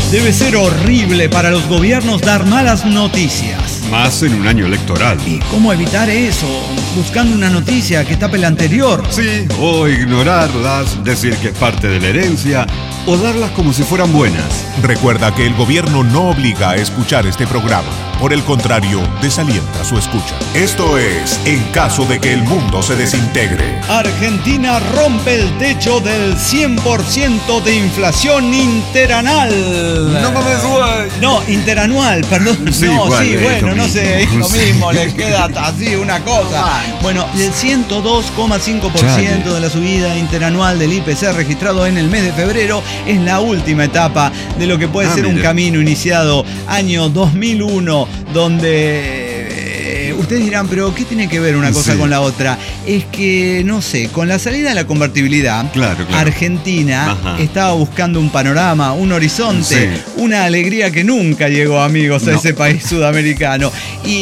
Debe ser horrible para los gobiernos dar malas noticias. Más en un año electoral. ¿Y cómo evitar eso? Buscando una noticia que tape la anterior. Sí, o ignorarlas, decir que es parte de la herencia, o darlas como si fueran buenas. Recuerda que el gobierno no obliga a escuchar este programa. Por el contrario, desalienta su escucha. Esto es En caso de que el mundo se desintegre. Argentina rompe el techo del 100% de inflación interanual. No mames, güey. No, interanual, perdón. Sí, no, igual, sí, bueno, no sé, es lo Sí. mismo, le queda así una cosa. Bueno, el 102,5% de la subida interanual del IPC registrado en el mes de febrero es la última etapa de lo que puede ser un camino iniciado año 2001, donde ustedes dirán, pero ¿qué tiene que ver una cosa con la otra? Es que, no sé, con la salida de la convertibilidad, Claro. Argentina estaba buscando un panorama, un horizonte, una alegría que nunca llegó, amigos, a ese país sudamericano.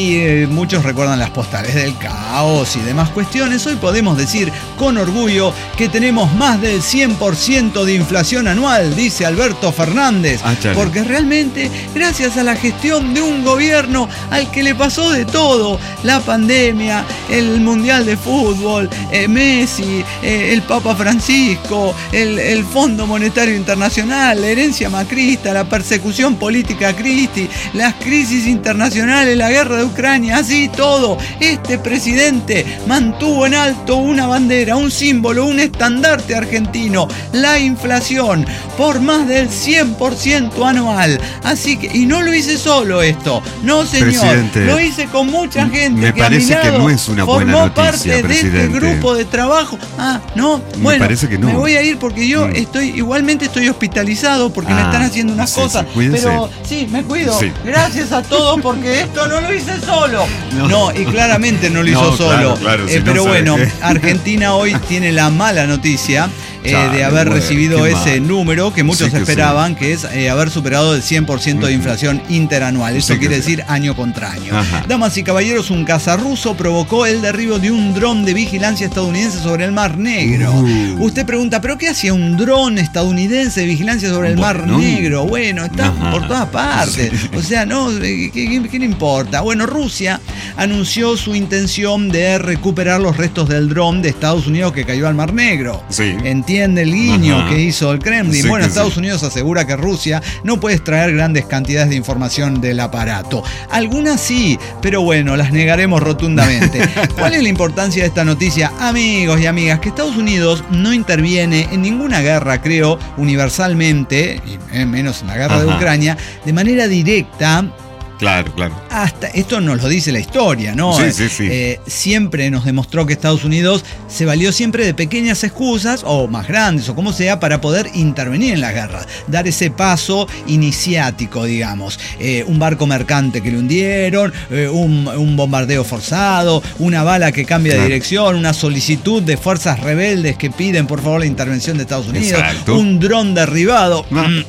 Y muchos recuerdan las postales del caos y demás cuestiones. Hoy podemos decir con orgullo que tenemos más del 100% de inflación anual, dice Alberto Fernández. Porque realmente, gracias a la gestión de un gobierno al que le pasó de todo, la pandemia, el Mundial de Fútbol, Messi, el Papa Francisco, el Fondo Monetario Internacional, la herencia macrista, la persecución política a Cristi, las crisis internacionales, la guerra de Ucrania, así todo. Este presidente mantuvo en alto una bandera, un símbolo, un estandarte argentino, la inflación, por más del 100% anual. Así que, y no lo hice solo esto, no señor, presidente, lo hice con mucha gente me que a mi parece lado que no es una buena formó noticia, parte de presidente. este grupo de trabajo. No, Me bueno, parece que no. me voy a ir porque yo igualmente estoy hospitalizado porque me están haciendo unas cosas. Pero sí, me cuido. Sí. Gracias a todos porque esto no lo hice solo. No, y claramente no lo hizo solo. Claro, pero bueno, Argentina hoy tiene la mala noticia de haber recibido ese número que muchos esperaban, que es haber superado el 100% de inflación interanual. Eso quiere decir año contra año. Damas y caballeros, un cazarruso provocó el derribo de un dron de vigilancia estadounidense sobre el Mar Negro. Usted pregunta, ¿pero qué hacía un dron estadounidense de vigilancia sobre el Mar Negro? Bueno, está por todas partes. O sea, ¿no? ¿Qué le importa? Bueno, Rusia anunció su intención de recuperar los restos del dron de Estados Unidos que cayó al Mar Negro. Entiende el guiño que hizo el Kremlin. Bueno, Estados Unidos asegura que Rusia no puede extraer grandes cantidades de información del aparato. Algunas sí, pero bueno, las negaremos rotundamente. ¿Cuál es la importancia de esta noticia, amigos y amigas? Que Estados Unidos no interviene en ninguna guerra, creo, universalmente, y menos en la guerra de Ucrania, de manera directa. Claro. Hasta esto nos lo dice la historia, ¿no? Siempre nos demostró que Estados Unidos se valió siempre de pequeñas excusas, o más grandes, o como sea, para poder intervenir en las guerras. Dar ese paso iniciático, digamos. Un barco mercante que le hundieron, un bombardeo forzado, una bala que cambia de dirección, una solicitud de fuerzas rebeldes que piden por favor la intervención de Estados Unidos, un dron derribado.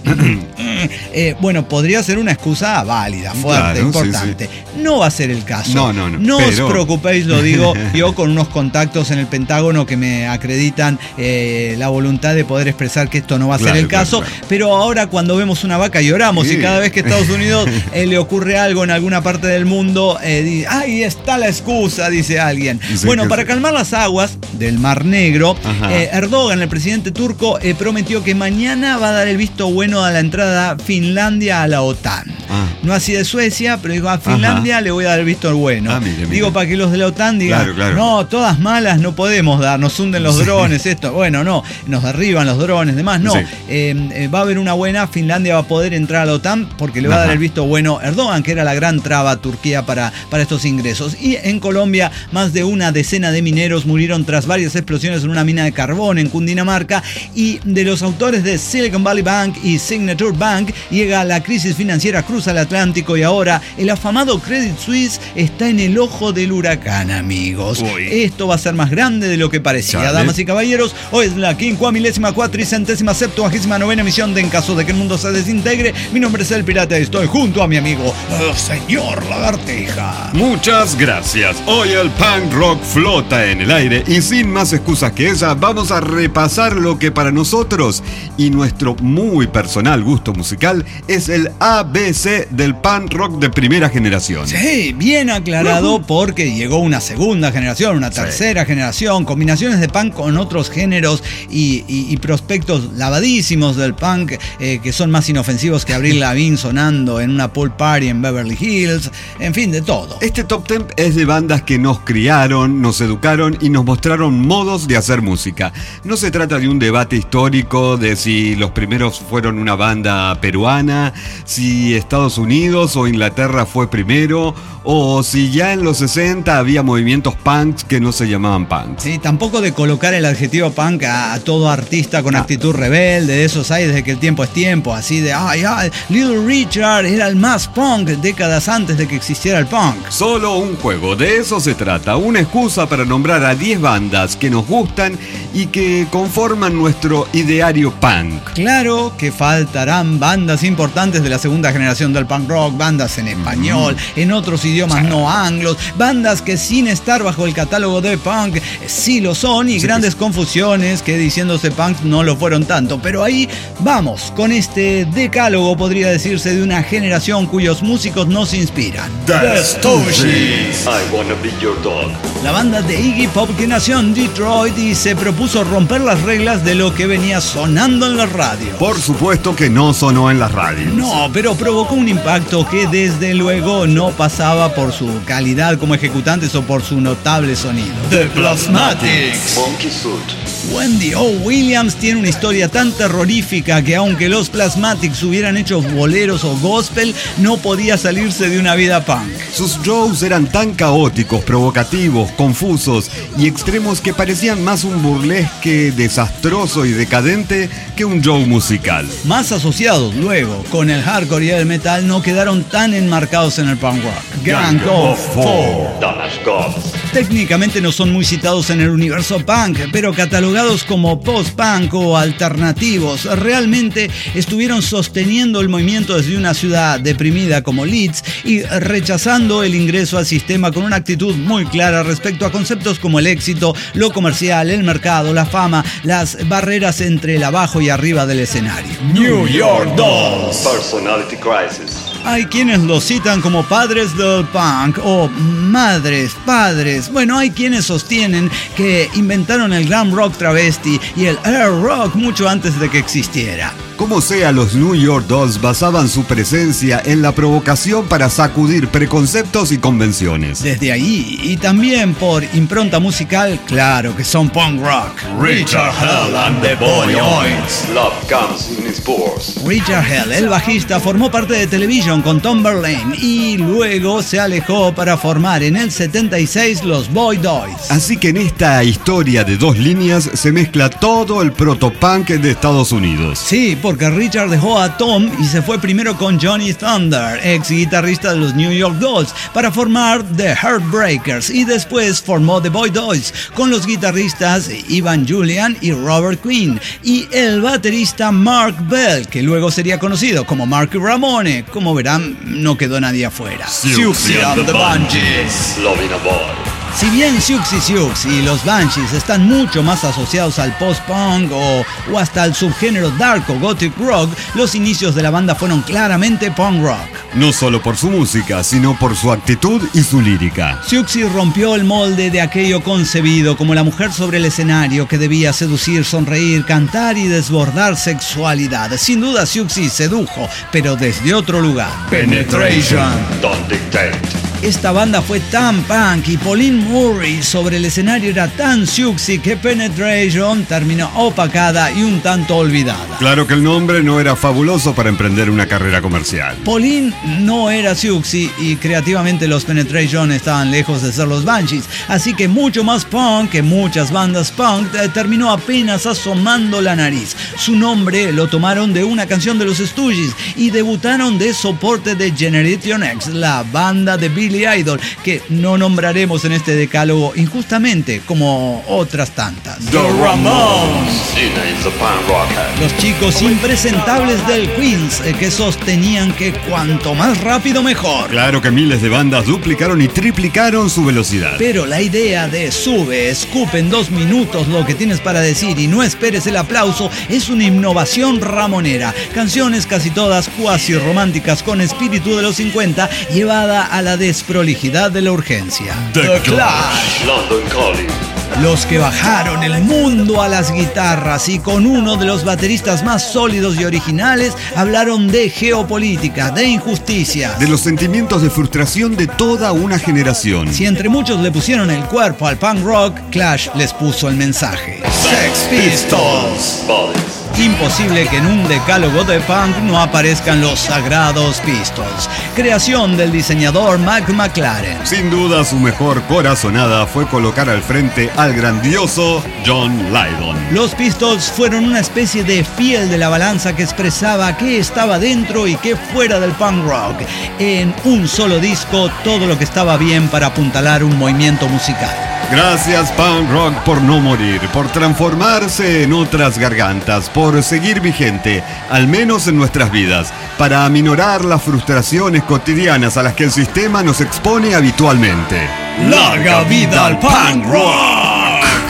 Bueno, podría ser una excusa válida, fuerte. Importante. No va a ser el caso. No os preocupéis, lo digo yo con unos contactos en el Pentágono que me acreditan la voluntad de poder expresar que esto no va a ser el caso. Pero ahora cuando vemos una vaca lloramos y cada vez que Estados Unidos le ocurre algo en alguna parte del mundo, ahí está la excusa, dice alguien. Bueno, para calmar las aguas del Mar Negro, Erdogan, el presidente turco, prometió que mañana va a dar el visto bueno a la entrada Finlandia a la OTAN. No así de Suecia, pero digo, a Finlandia le voy a dar el visto bueno. Digo, para que los de la OTAN digan, no, todas malas no podemos dar, nos hunden los drones, esto. Bueno, no, nos derriban los drones, demás, no. Va a haber una buena, Finlandia va a poder entrar a la OTAN porque le va a dar el visto bueno Erdogan, que era la gran traba a Turquía para estos ingresos. Y en Colombia, más de una decena de mineros murieron tras varias explosiones en una mina de carbón en Cundinamarca, y de los autores de Silicon Valley Bank y Signature Bank llega la crisis financiera crucial cruza el Atlántico y ahora el afamado Credit Suisse está en el ojo del huracán, amigos. Uy. Esto va a ser más grande de lo que parecía. Chale. Damas y caballeros, hoy es la 54ª emisión de En Caso de que el Mundo se Desintegre. Mi nombre es El Pirata y estoy junto a mi amigo, el señor Lagartija. Muchas gracias. Hoy el punk rock flota en el aire y sin más excusas que esa, vamos a repasar lo que para nosotros y nuestro muy personal gusto musical es el ABC del punk rock de primera generación. Sí, bien aclarado porque llegó una segunda generación, una tercera generación, combinaciones de punk con otros géneros y prospectos lavadísimos del punk que son más inofensivos que Avril Lavigne sonando en una pool party en Beverly Hills, en fin, de todo. Este top 10 es de bandas que nos criaron, nos educaron y nos mostraron modos de hacer música. No se trata de un debate histórico de si los primeros fueron una banda peruana, si Estados Unidos o Inglaterra fue primero, o si ya en los 60 había movimientos punks que no se llamaban punks. Sí, tampoco de colocar el adjetivo punk a todo artista con actitud rebelde, de esos hay desde que el tiempo es tiempo, así de, Little Richard era el más punk décadas antes de que existiera el punk. Solo un juego, de eso se trata, una excusa para nombrar a 10 bandas que nos gustan y que conforman nuestro ideario punk. Claro que faltarán bandas importantes de la segunda generación del punk rock, bandas en español, en otros idiomas no anglos, bandas que sin estar bajo el catálogo de punk sí lo son y grandes confusiones que diciéndose punk no lo fueron tanto, pero ahí vamos, con este decálogo podría decirse de una generación cuyos músicos nos inspiran. The Stooges. I wanna be your dog. La banda de Iggy Pop que nació en Detroit y se propuso romper las reglas de lo que venía sonando en la radio. Por supuesto que no sonó en las radios. No, pero provocó un impacto que desde luego no pasaba por su calidad como ejecutantes o por su notable sonido. The Plasmatics. Monkey Suit. Wendy O. Williams tiene una historia tan terrorífica que aunque los Plasmatics hubieran hecho boleros o gospel, no podía salirse de una vida punk. Sus shows eran tan caóticos, provocativos, confusos y extremos que parecían más un burlesque desastroso y decadente que un show musical. Más asociados luego con el hardcore y el metal, no quedaron tan enmarcados en el punk rock. Gang of Four. Damage Gods. Técnicamente no son muy citados en el universo punk, pero catalogados como post-punk o alternativos, realmente estuvieron sosteniendo el movimiento desde una ciudad deprimida como Leeds y rechazando el ingreso al sistema con una actitud muy clara respecto a conceptos como el éxito, lo comercial, el mercado, la fama, las barreras entre el abajo y arriba del escenario. New York Dolls. Personality Crisis. Hay quienes los citan como padres del punk o madres, padres. Bueno, hay quienes sostienen que inventaron el glam rock travesti y el air rock mucho antes de que existiera. Como sea, los New York Dolls basaban su presencia en la provocación para sacudir preconceptos y convenciones. Desde ahí, y también por impronta musical, claro que son punk rock. Richard Hell and the Boys. Love comes in spores. Richard Hell, el bajista, formó parte de Television con Tom Verlaine y luego se alejó para formar en el 76 los Boy Doys. Así que en esta historia de dos líneas se mezcla todo el protopunk de Estados Unidos. Sí, porque Richard dejó a Tom y se fue primero con Johnny Thunder, ex guitarrista de los New York Dolls, para formar The Heartbreakers y después formó The Boy Doys con los guitarristas Ivan Julian y Robert Quinn y el baterista Mark Bell, que luego sería conocido como Marky Ramone. Como verán, no quedó nadie afuera. Siouxsie and the Banshees. Loving a Boy. Si bien Siouxsie y los Banshees están mucho más asociados al post-punk o hasta al subgénero dark o gothic rock, los inicios de la banda fueron claramente punk rock. No solo por su música, sino por su actitud y su lírica. Siouxsie rompió el molde de aquello concebido como la mujer sobre el escenario que debía seducir, sonreír, cantar y desbordar sexualidad. Sin duda Siouxsie sedujo, pero desde otro lugar. Penetration. Don't dictate. Esta banda fue tan punk y Pauline Murray sobre el escenario era tan Siouxsie que Penetration terminó opacada y un tanto olvidada. Claro que el nombre no era fabuloso para emprender una carrera comercial. Pauline no era Siouxsie y creativamente los Penetration estaban lejos de ser los Banshees, así que mucho más punk que muchas bandas punk terminó apenas asomando la nariz. Su nombre lo tomaron de una canción de los Stooges y debutaron de soporte de Generation X, la banda de Billy Idol, que no nombraremos en este decálogo injustamente, como otras tantas. The Ramones. Los chicos impresentables del Queens, que sostenían que cuanto más rápido mejor. Claro que miles de bandas duplicaron y triplicaron su velocidad. Pero la idea de sube, escupe en 2 minutos lo que tienes para decir y no esperes el aplauso es una innovación ramonera. Canciones casi todas cuasi románticas con espíritu de los 50, llevada a la desprolijidad de la urgencia. The Clash. London Calling. Los que bajaron el mundo a las guitarras y con uno de los bateristas más sólidos y originales hablaron de geopolítica, de injusticia, de los sentimientos de frustración de toda una generación. Si entre muchos le pusieron el cuerpo al punk rock, Clash les puso el mensaje. Sex Pistols. Imposible que en un decálogo de punk no aparezcan los sagrados Pistols. Creación del diseñador Mac McLaren. Sin duda su mejor corazonada fue colocar al frente al grandioso John Lydon. Los Pistols fueron una especie de fiel de la balanza que expresaba qué estaba dentro y qué fuera del punk rock. En un solo disco, todo lo que estaba bien para apuntalar un movimiento musical. Gracias punk rock por no morir, por transformarse en otras gargantas, por seguir vigente, al menos en nuestras vidas, para aminorar las frustraciones cotidianas a las que el sistema nos expone habitualmente. ¡Larga vida al punk rock!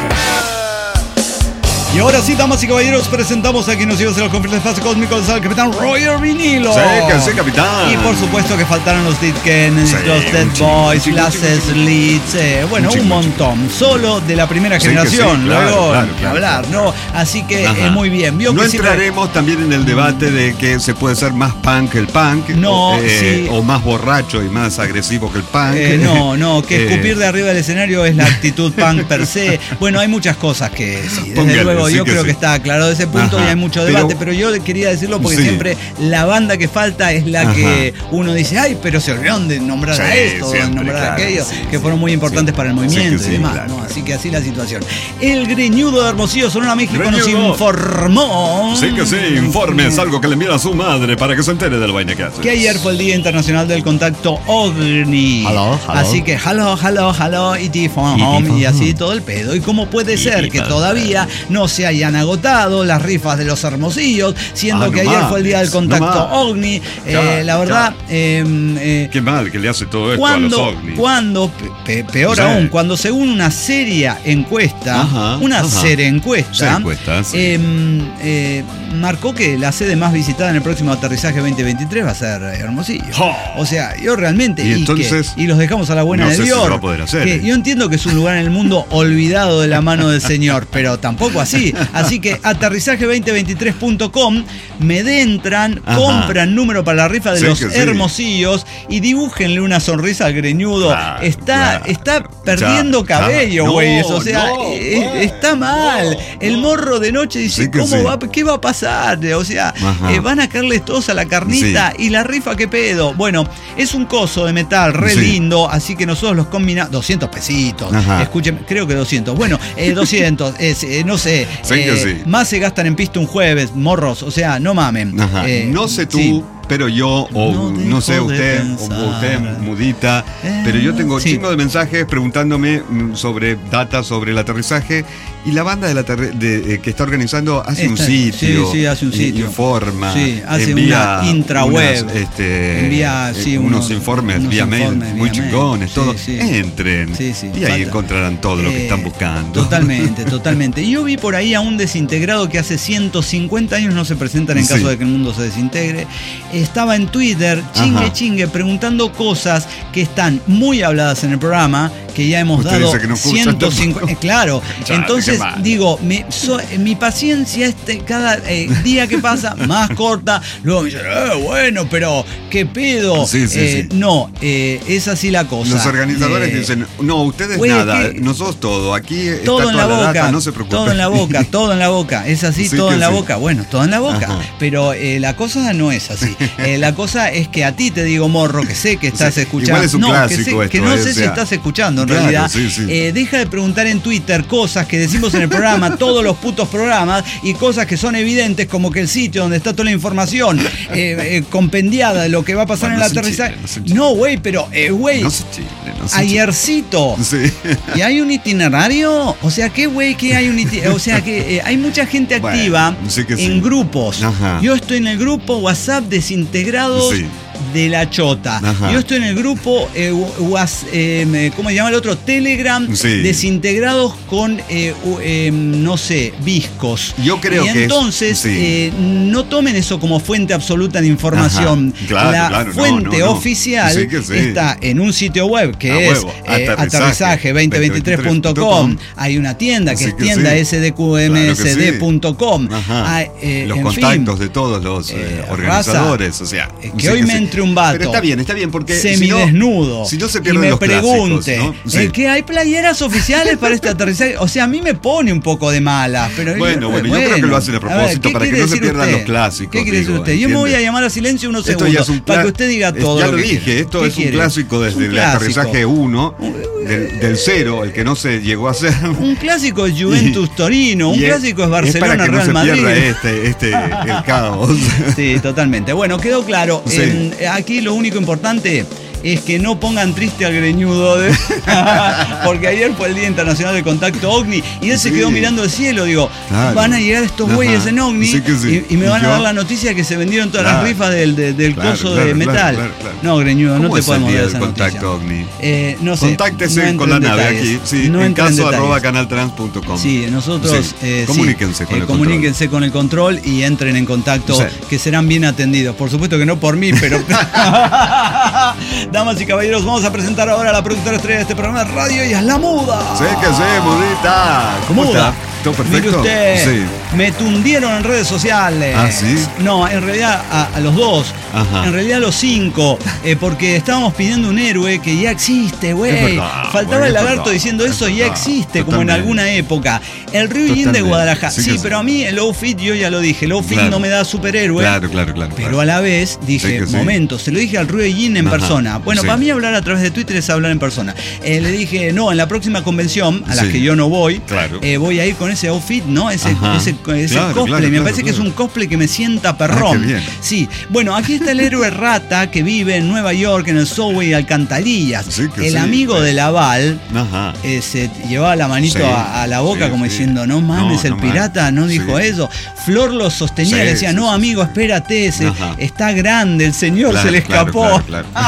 Y ahora sí, damas y caballeros, presentamos a quien nos lleva a los confines del espacio cósmico, al capitán Roger Vinilo. Sí, capitán. Y por supuesto que faltaron los Dead Kennedys, los Dead Boys, las Slits, bueno, un montón. Solo de la primera generación, luego hablar, ¿no? Así que muy bien. No entraremos también en el debate de que se puede ser más punk que el punk, o más borracho y más agresivo que el punk. Que escupir de arriba del escenario es la actitud punk per se. Bueno, hay muchas cosas que sí, desde luego. Yo creo que está aclarado ese punto y hay mucho debate, pero yo quería decirlo porque siempre la banda que falta es la que uno dice, ay, pero se olvidaron de nombrar a esto, de nombrar a aquello, que fueron muy importantes para el movimiento y demás, ¿no? Así que así la situación. El Greñudo de Hermosillo, Sonora, México, nos informó. Informe, es algo que le envía a su madre para que se entere de la vaina que hace. Que ayer fue el Día Internacional del Contacto OVNI. Así que, hello, IT phone home, y así todo el pedo. ¿Y cómo puede ser que todavía no se hayan agotado las rifas de los Hermosillos, siendo que ayer fue el Día del Contacto OVNI? La verdad... qué mal que le hace todo esto a los OVNI. Peor aún, cuando según una seria encuesta, marcó que la sede más visitada en el próximo aterrizaje 2023 va a ser Hermosillo. O sea, yo realmente... Y los dejamos a la buena de Dios. Si se va a poder hacer, yo entiendo que es un lugar en el mundo olvidado de la mano del Señor, pero tampoco así. Así que aterrizaje2023.com, entran, compran número para la rifa de los Hermosillos y dibújenle una sonrisa al Greñudo. Está perdiendo cabello, güey. Está mal. El morro de noche dice, ¿qué va a pasar? O sea, van a caerles todos a la carnita y la rifa, ¿qué pedo? Bueno, es un coso de metal re lindo, así que nosotros los combinamos. 200 pesitos. Escuchen, creo que 200. Bueno, 200, no sé. Más se gastan en pista un jueves, morros, o sea, no mamen. No sé tú, pero yo, no sé usted, mudita, pero yo tengo chingo de mensajes preguntándome sobre data sobre el aterrizaje, y la banda que está organizando hace un sitio. Hace un sitio. Informa. Hace una intraweb. Envía unos informes vía mail muy chingones, todo. Entren. Y ahí encontrarán todo lo que están buscando. Totalmente. Y yo vi por ahí a un desintegrado que hace 150 años no se presentan en caso de que el mundo se desintegre. estaba en Twitter, chingue, preguntando cosas que están muy habladas en el programa, que ya hemos usted dado dice que no 150. Claro, entonces digo, mi paciencia cada día que pasa más corta. Luego me dicen, bueno, pero ¿qué pedo? Sí. No, es así la cosa. Los organizadores dicen, no, ustedes nada, nosotros todo, aquí todo está en la toda boca, data, no se preocupen. todo en la boca, es así, sí, todo en la boca, bueno, todo en la boca, pero la cosa no es así. La cosa es que a ti te digo, morro, que sé que estás escuchando. Igual es un clásico que no sé si estás escuchando en realidad. Deja de preguntar en Twitter cosas que decimos en el programa, todos los putos programas, y cosas que son evidentes, como que el sitio donde está toda la información compendiada de lo que va a pasar en el aterrizaje. No, güey, pero güey, ayercito. ¿Y hay un itinerario? O sea, ¿qué güey que hay un itinerario? O sea, que hay mucha gente activa en grupos. Yo estoy en el grupo WhatsApp Desintegrados de la Chota. Yo estoy en el grupo ¿cómo se llama el otro? Telegram, Desintegrados con no sé, viscos. Yo creo que entonces no tomen eso como fuente absoluta de información. La fuente oficial está en un sitio web que es aterrizaje2023.com. Hay una tienda que es tienda sdqmsd.com. Los contactos de todos los organizadores, o sea, que hoy me entre un vato. Pero está bien, porque semidesnudo. Si no se pierden y me los pregunte, clásicos, ¿no? ¿que hay playeras oficiales para este aterrizaje? O sea, a mí me pone un poco de mala. Pero bueno, yo creo que lo hacen a propósito para que no se pierdan los clásicos. ¿Qué quiere decir usted? Yo me voy a llamar a silencio unos segundos para que usted diga todo. Ya lo dije, esto es un clásico desde el aterrizaje 1, del 0, el que no se llegó a hacer. Un clásico es Juventus Torino, un clásico es Barcelona Real Madrid. Es para que no se pierda el caos. Sí, totalmente. Bueno, quedó claro. Aquí lo único importante es que no pongan triste al greñudo porque ayer fue el Día Internacional del Contacto OVNI y él se quedó mirando el cielo. Digo, van a llegar estos güeyes en OVNI y me van a dar la noticia que se vendieron todas las rifas del coso de metal. No, greñudo, no te podemos dar esa noticia. OVNI? No sé. Contáctese con la nave aquí, en caso @canaltrans.com. Sí, nosotros comuníquense con el control y entren en contacto, que serán bien atendidos. Por supuesto que no por mí, pero damas y caballeros, vamos a presentar ahora a la productora estrella de este programa de radio, y es la Muda. Sí, Mudita. ¿Cómo está? ¿Todo perfecto? Mire usted, me tundieron en redes sociales. ¿Ah, sí? No, en realidad a los dos. En realidad a los 5. Porque estábamos pidiendo un héroe que ya existe, güey. Faltaba el lagarto diciendo eso, ya existe, como en alguna época. El Ryu Yin de Guadalajara. Sí, pero a mí el Low Fit, yo ya lo dije, Low Fit no me da superhéroe. Claro. Pero a la vez dije, momento, se lo dije al Ryu Yin en persona. Bueno, para mí hablar a través de Twitter es hablar en persona. Le dije, no, en la próxima convención, a la que yo no voy, voy a ir con ese outfit, ¿no? Ese cosplay. Me parece que es un cosplay que me sienta perrón. Sí. Bueno, aquí está el héroe rata que vive en Nueva York, en el subway Alcantarillas. El amigo de Laval se llevaba la manito a la boca como diciendo, no mames, el pirata no dijo eso. Flor lo sostenía, le decía, no, amigo, espérate, está grande, el señor se le escapó.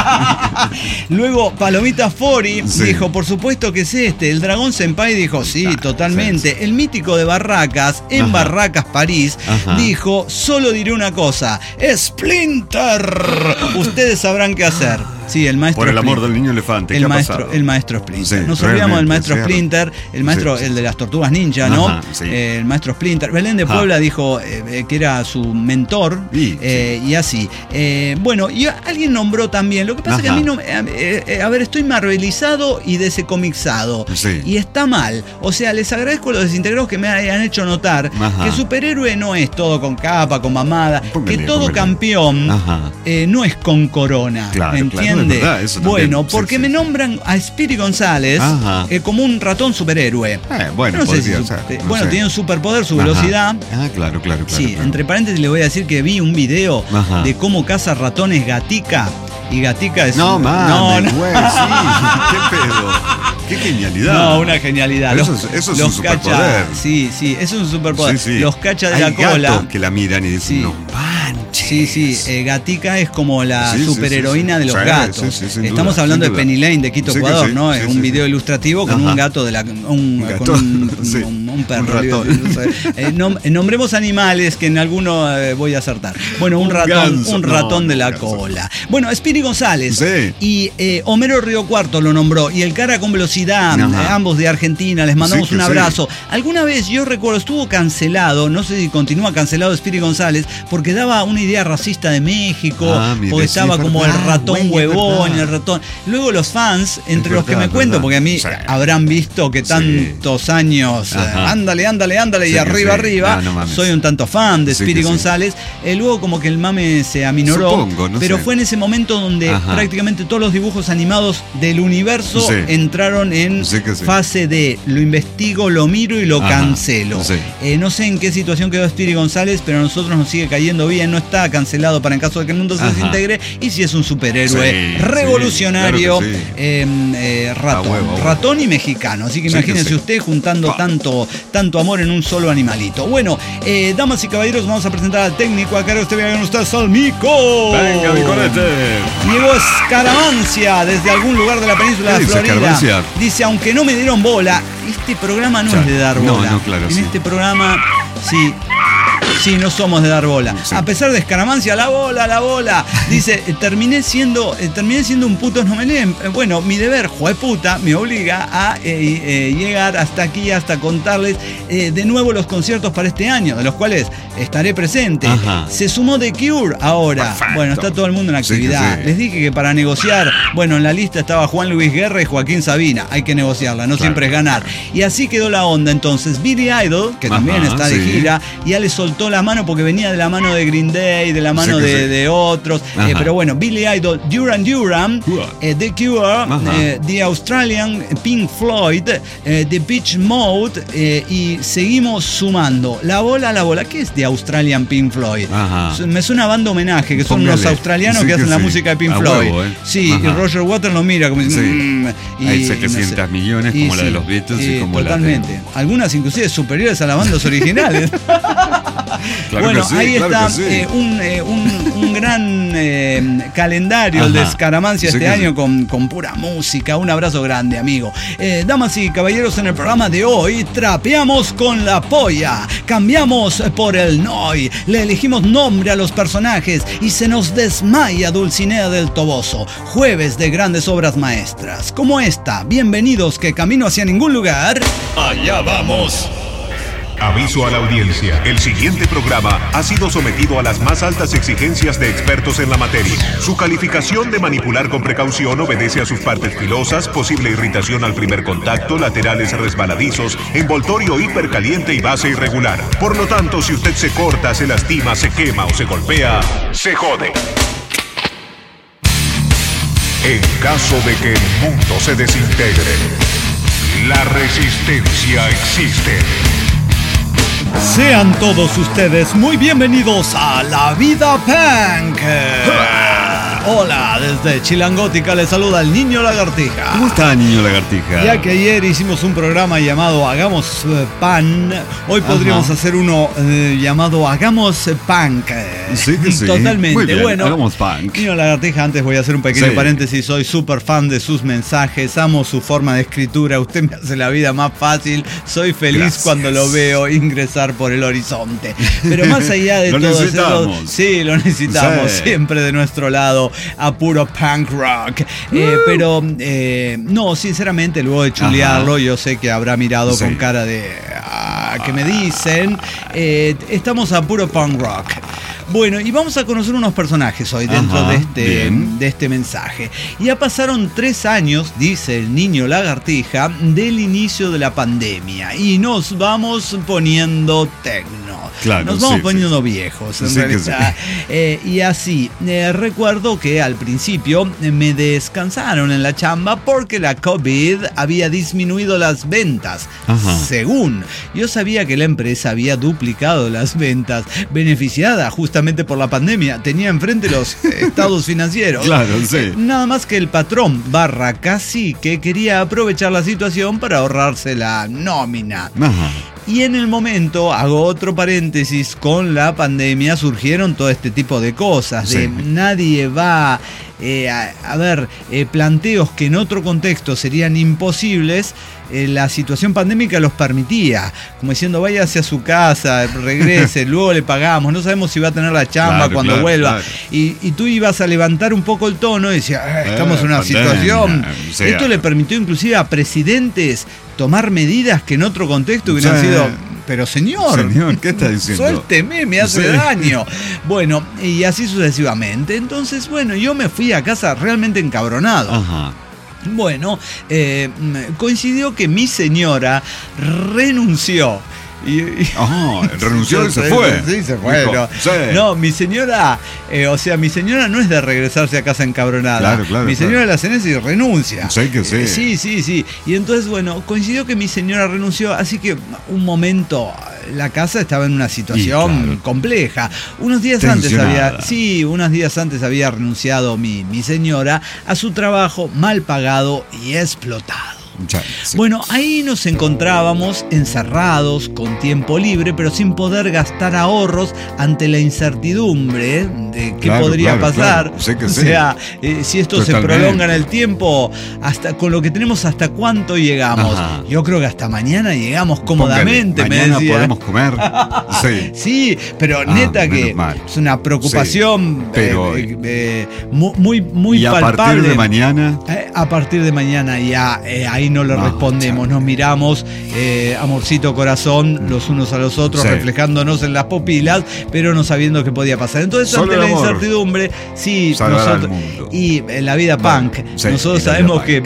Luego Palomita Fori dijo, por supuesto que es el Dragón Senpai dijo, sí, totalmente. El mítico de Barracas, en Barracas, París, dijo, solo diré una cosa, Splinter. Ustedes sabrán qué hacer. Sí, el maestro. Por el amor del niño elefante. El maestro Splinter. Nos olvidamos del maestro Splinter, el maestro, el de las tortugas ninja, ¿no? El maestro Splinter. Belén de Puebla dijo que era su mentor y así. Bueno, y alguien nombró también. Lo que pasa es que a mí no. A ver, estoy marvelizado y desecomixado. Y está mal. O sea, les agradezco a los desintegrados que me hayan hecho notar que superhéroe no es todo con capa, con mamada. Que todo campeón no es con corona. ¿Entiendes? Bueno, porque me nombran a Speedy González como un ratón superhéroe. Bueno, tiene un superpoder, su velocidad. Claro. Sí, entre paréntesis le voy a decir que vi un video de cómo caza ratones Gatica. Y Gatica es... No, güey, sí. ¿Qué pedo? ¡Qué genialidad! No, una genialidad. Eso es un superpoder. Sí, eso es un superpoder. Los cacha de la cola. Gatos que la miran y dicen, no manches. Sí. Gatica es como la superheroína de los gatos. Estamos hablando de Penny Lane de Quito, Ecuador, ¿no? Es un video ilustrativo con un gato con un un perro. Un ratón. Nombremos animales que en alguno voy a acertar. Bueno, un ratón de la cola. Bueno, Speedy González y Homero Río Cuarto lo nombró, y el Cara con Velocidad, ambos de Argentina, les mandamos un abrazo. Alguna vez, yo recuerdo, estuvo cancelado, no sé si continúa cancelado Speedy González, porque daba una idea racista de México, porque estaba como el ratón huevón, el ratón. Luego los fans, entre los que me cuento, porque a mí habrán visto que tantos años, ándale, y arriba, soy un tanto fan de Speedy González. Luego como que el mame se aminoró, pero fue en ese momento donde prácticamente todos los dibujos animados del universo entraron en fase de lo investigo, lo miro y lo cancelo. No sé en qué situación quedó Speedy González, pero a nosotros nos sigue cayendo bien, no está cancelado para en caso de que el mundo se desintegre, y si es un superhéroe revolucionario, ratón y mexicano. Así que imagínense usted juntando tanto amor en un solo animalito. Bueno, damas y caballeros, vamos a presentar al técnico. Acá usted vea con usted, Salmico. Venga, mi conete. Llegó Escaramancia desde algún lugar de la península de Florida. Dice, aunque no me dieron bola, este programa no es de dar bola. En este programa, sí, no somos de dar bola. A pesar de Escaramancia, la bola. Dice, terminé siendo un puto no me leen. Bueno, mi deber, jueputa, me obliga a llegar hasta aquí, hasta contarles de nuevo los conciertos para este año, de los cuales estaré presente. Se sumó The Cure ahora. Perfecto. Bueno, está todo el mundo en actividad. Les dije que para negociar, bueno, en la lista estaba Juan Luis Guerra y Joaquín Sabina. Hay que negociarla, no siempre es ganar. Y así quedó la onda. Entonces, Billy Idol, que también está de gira, ya le soltó la mano porque venía de la mano de Green Day, de la mano de otros. Pero bueno, Billy Idol, Duran Duran, The Cure, The Australian, Pink Floyd, The Beach Mode, y seguimos sumando. La bola. ¿Qué es The Australian Pink Floyd? Me suena a banda homenaje, que son unos australianos que hacen la música de Pink Floyd. Y Roger Waters lo mira como hay 700 millones como la de los Beatles y como totalmente. La de... Algunas inclusive superiores a las bandas originales. Bueno, ahí está un gran calendario el de Escaramancia este año con pura música. Un abrazo grande, amigo. Damas y caballeros, en el programa de hoy trapeamos con la polla, cambiamos por el Noi, le elegimos nombre a los personajes y se nos desmaya Dulcinea del Toboso. Jueves de grandes obras maestras como esta. Bienvenidos, que camino hacia ningún lugar. Allá vamos. Aviso a la audiencia, el siguiente programa ha sido sometido a las más altas exigencias de expertos en la materia. Su calificación de manipular con precaución obedece a sus partes filosas, posible irritación al primer contacto, laterales resbaladizos, envoltorio hipercaliente y base irregular. Por lo tanto, si usted se corta, se lastima, se quema o se golpea, se jode. En caso de que el mundo se desintegre, la resistencia existe. Sean todos ustedes muy bienvenidos a La Vida Punk. Hola, desde Chilangótica les saluda el Niño Lagartija. ¿Cómo está, Niño Lagartija? Ya que ayer hicimos un programa llamado Hagamos Pan, hoy podríamos hacer uno llamado Hagamos Punk. Sí, que sí. Totalmente. Muy bien, bueno, Hagamos Punk. Niño Lagartija, antes voy a hacer un pequeño paréntesis. Soy súper fan de sus mensajes, amo su forma de escritura. Usted me hace la vida más fácil. Soy feliz cuando lo veo ingresar por el horizonte. Pero más allá de todo eso, sí, lo necesitamos siempre de nuestro lado, a puro punk rock. Pero no, sinceramente, luego de chulearlo, yo sé que habrá mirado con cara de ¿qué me dicen? Estamos a puro punk rock. Bueno, y vamos a conocer unos personajes hoy dentro de este mensaje. Ya pasaron 3 años, dice el Niño Lagartija, del inicio de la pandemia. Y nos vamos poniendo tecno. Claro, nos vamos poniendo viejos, en realidad. Y así, recuerdo que al principio me descansaron en la chamba porque la COVID había disminuido las ventas. Según, yo sabía que la empresa había duplicado las ventas, beneficiada justamente por la pandemia. Tenía enfrente los estados financieros. Claro, sí. Nada más que el patrón cacique quería aprovechar la situación para ahorrarse la nómina. Y en el momento, hago otro paréntesis, con la pandemia surgieron todo este tipo de cosas. Nadie va planteos que en otro contexto serían imposibles, la situación pandémica los permitía, como diciendo váyase a su casa, regrese, luego le pagamos, no sabemos si va a tener la chamba cuando vuelva. Claro. Y tú ibas a levantar un poco el tono y decías, estamos en una situación. Esto le permitió inclusive a presidentes tomar medidas que en otro contexto hubieran sido... Pero señor, ¿qué está diciendo? Suélteme, me hace daño. Bueno, y así sucesivamente. Entonces, bueno, yo me fui a casa realmente encabronado. Ajá. Bueno, coincidió que mi señora renunció. Renunció y se fue. Sí, se fue. No, mi señora, mi señora no es de regresarse a casa encabronada. Claro, mi señora la hace y renuncia. Sé que sí. Sí. Y entonces, bueno, coincidió que mi señora renunció, así que un momento la casa estaba en una situación compleja. Unos días antes había renunciado mi señora a su trabajo mal pagado y explotado. Bueno, ahí nos encontrábamos encerrados, con tiempo libre, pero sin poder gastar ahorros ante la incertidumbre de qué podría pasar. Sé que si esto se prolonga en el tiempo, hasta con lo que tenemos, ¿hasta cuánto llegamos? Ajá. Yo creo que hasta mañana llegamos cómodamente. Mañana podemos comer. Sí, pero neta que es una preocupación muy ¿y palpable. A partir de mañana? A partir de mañana ya ahí no le respondemos, nos miramos, amorcito corazón, los unos a los otros, reflejándonos en las pupilas, pero no sabiendo qué podía pasar. Entonces, ante la incertidumbre, nosotros, y en la vida punk, nosotros sabemos que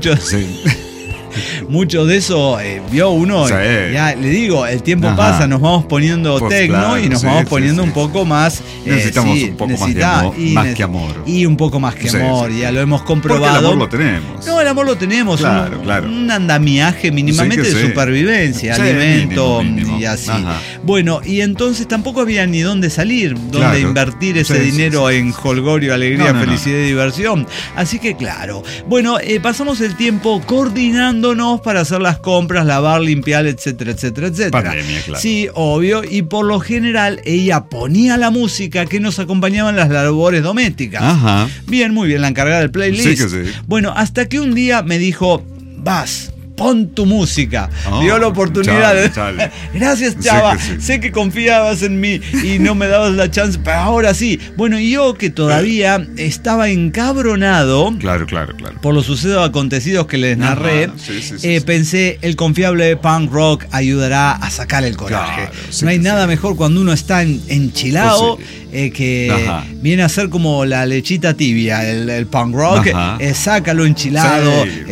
mucho de eso vio uno, ya le digo, el tiempo pasa, nos vamos poniendo tecno y nos vamos poniendo un poco más. Necesitamos un poco más que amor. Y un poco más que amor, ya lo hemos comprobado. Porque el amor lo tenemos. No, el amor lo tenemos. Un andamiaje mínimamente de supervivencia, alimento mínimo. Y así. Bueno, y entonces tampoco había ni dónde salir, dónde invertir ese dinero en jolgorio, alegría, felicidad y diversión. Así que claro. Bueno, pasamos el tiempo coordinando para hacer las compras, lavar, limpiar, etcétera. Pandemia, claro. Sí, obvio, y por lo general ella ponía la música que nos acompañaba en las labores domésticas. Ajá. Bien, muy bien, la encargada del playlist. Sí. Bueno, hasta que un día me dijo, pon tu música. Dio la oportunidad. Chale. Gracias, chava. Sé que confiabas en mí y no me dabas la chance, pero ahora sí. Bueno, y yo que todavía estaba encabronado claro. por los sucesos acontecidos que les narré, pensé, el confiable punk rock ayudará a sacar el coraje. No hay nada mejor cuando uno está enchilado. Que viene a ser como la lechita tibia, el punk rock, sácalo enchilado,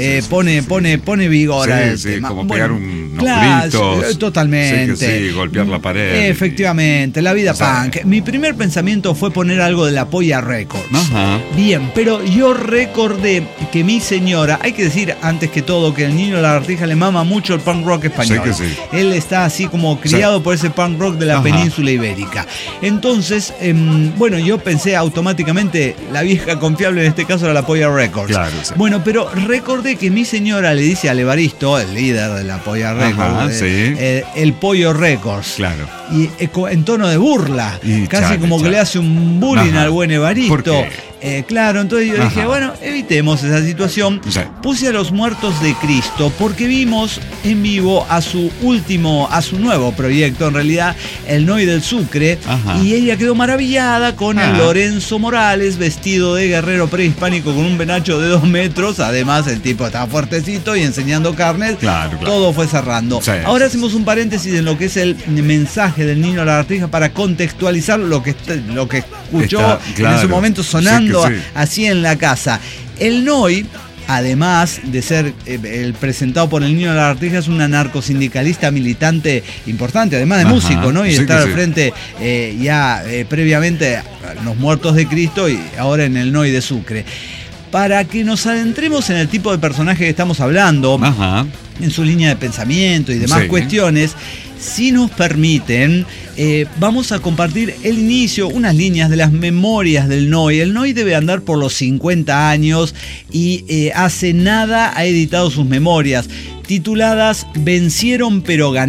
pone vigor al tema. Como pegar unos gritos. Totalmente. Golpear la pared. Efectivamente, la vida punk. Mi primer pensamiento fue poner algo de la Polla Records. Bien, pero yo recordé que mi señora, hay que decir antes que todo que el Niño Lagartija le mama mucho el punk rock español. Él está así como criado por ese punk rock de la península ibérica. Entonces, bueno, yo pensé automáticamente, la vieja confiable en este caso era la Polla Records. Bueno, pero recordé que mi señora le dice al Evaristo, el líder de la Polla Records, el Pollo Records. Y en tono de burla, casi como que le hace un bullying al buen Evaristo. Claro, entonces yo dije, bueno, evitemos esa situación. Puse a Los Muertos de Cristo porque vimos en vivo a su nuevo proyecto, en realidad, el Noy del Sucre, y ella quedó maravillada con el Lorenzo Morales vestido de guerrero prehispánico con un penacho de 2 metros. Además, el tipo estaba fuertecito y enseñando carnes. Todo fue cerrando. Ahora hacemos un paréntesis en lo que es el mensaje del Niño Lagartija para contextualizar lo que escuchó en su momento sonando así en la casa. El Noy, además de ser el presentado por el Niño Lagartija, es un anarcosindicalista militante importante, además de músico, ¿no? Y estar al frente previamente a Los Muertos de Cristo y ahora en el Noy de Sucre. Para que nos adentremos en el tipo de personaje que estamos hablando, en su línea de pensamiento y demás cuestiones, si nos permiten, vamos a compartir el inicio, unas líneas de las memorias del Noy. El Noy debe andar por los 50 años y hace nada ha editado sus memorias, tituladas Vencieron pero gané.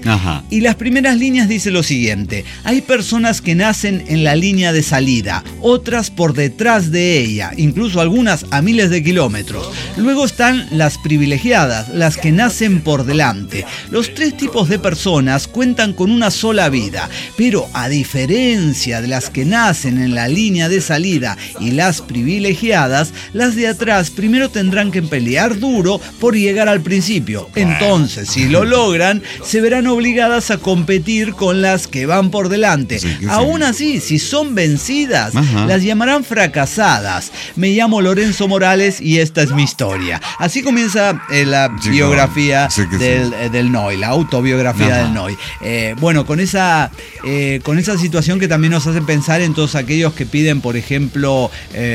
Ajá. Y las primeras líneas dice lo siguiente: hay personas que nacen en la línea de salida, otras por detrás de ella, incluso algunas a miles de kilómetros. Luego están las privilegiadas, las que nacen por delante. Los tres tipos de personas cuentan con una sola vida, pero a diferencia de las que nacen en la línea de salida y las privilegiadas, las de atrás primero tendrán que pelear duro por llegar al principio. Entonces, si lo logran, se verán obligadas a competir con las que van por delante. Aún así, si son vencidas, las llamarán fracasadas. Me llamo Lorenzo Morales y esta es mi historia. Así comienza la biografía del Noy, la autobiografía del Noy. Bueno, con esa situación que también nos hace pensar en todos aquellos que piden, por ejemplo,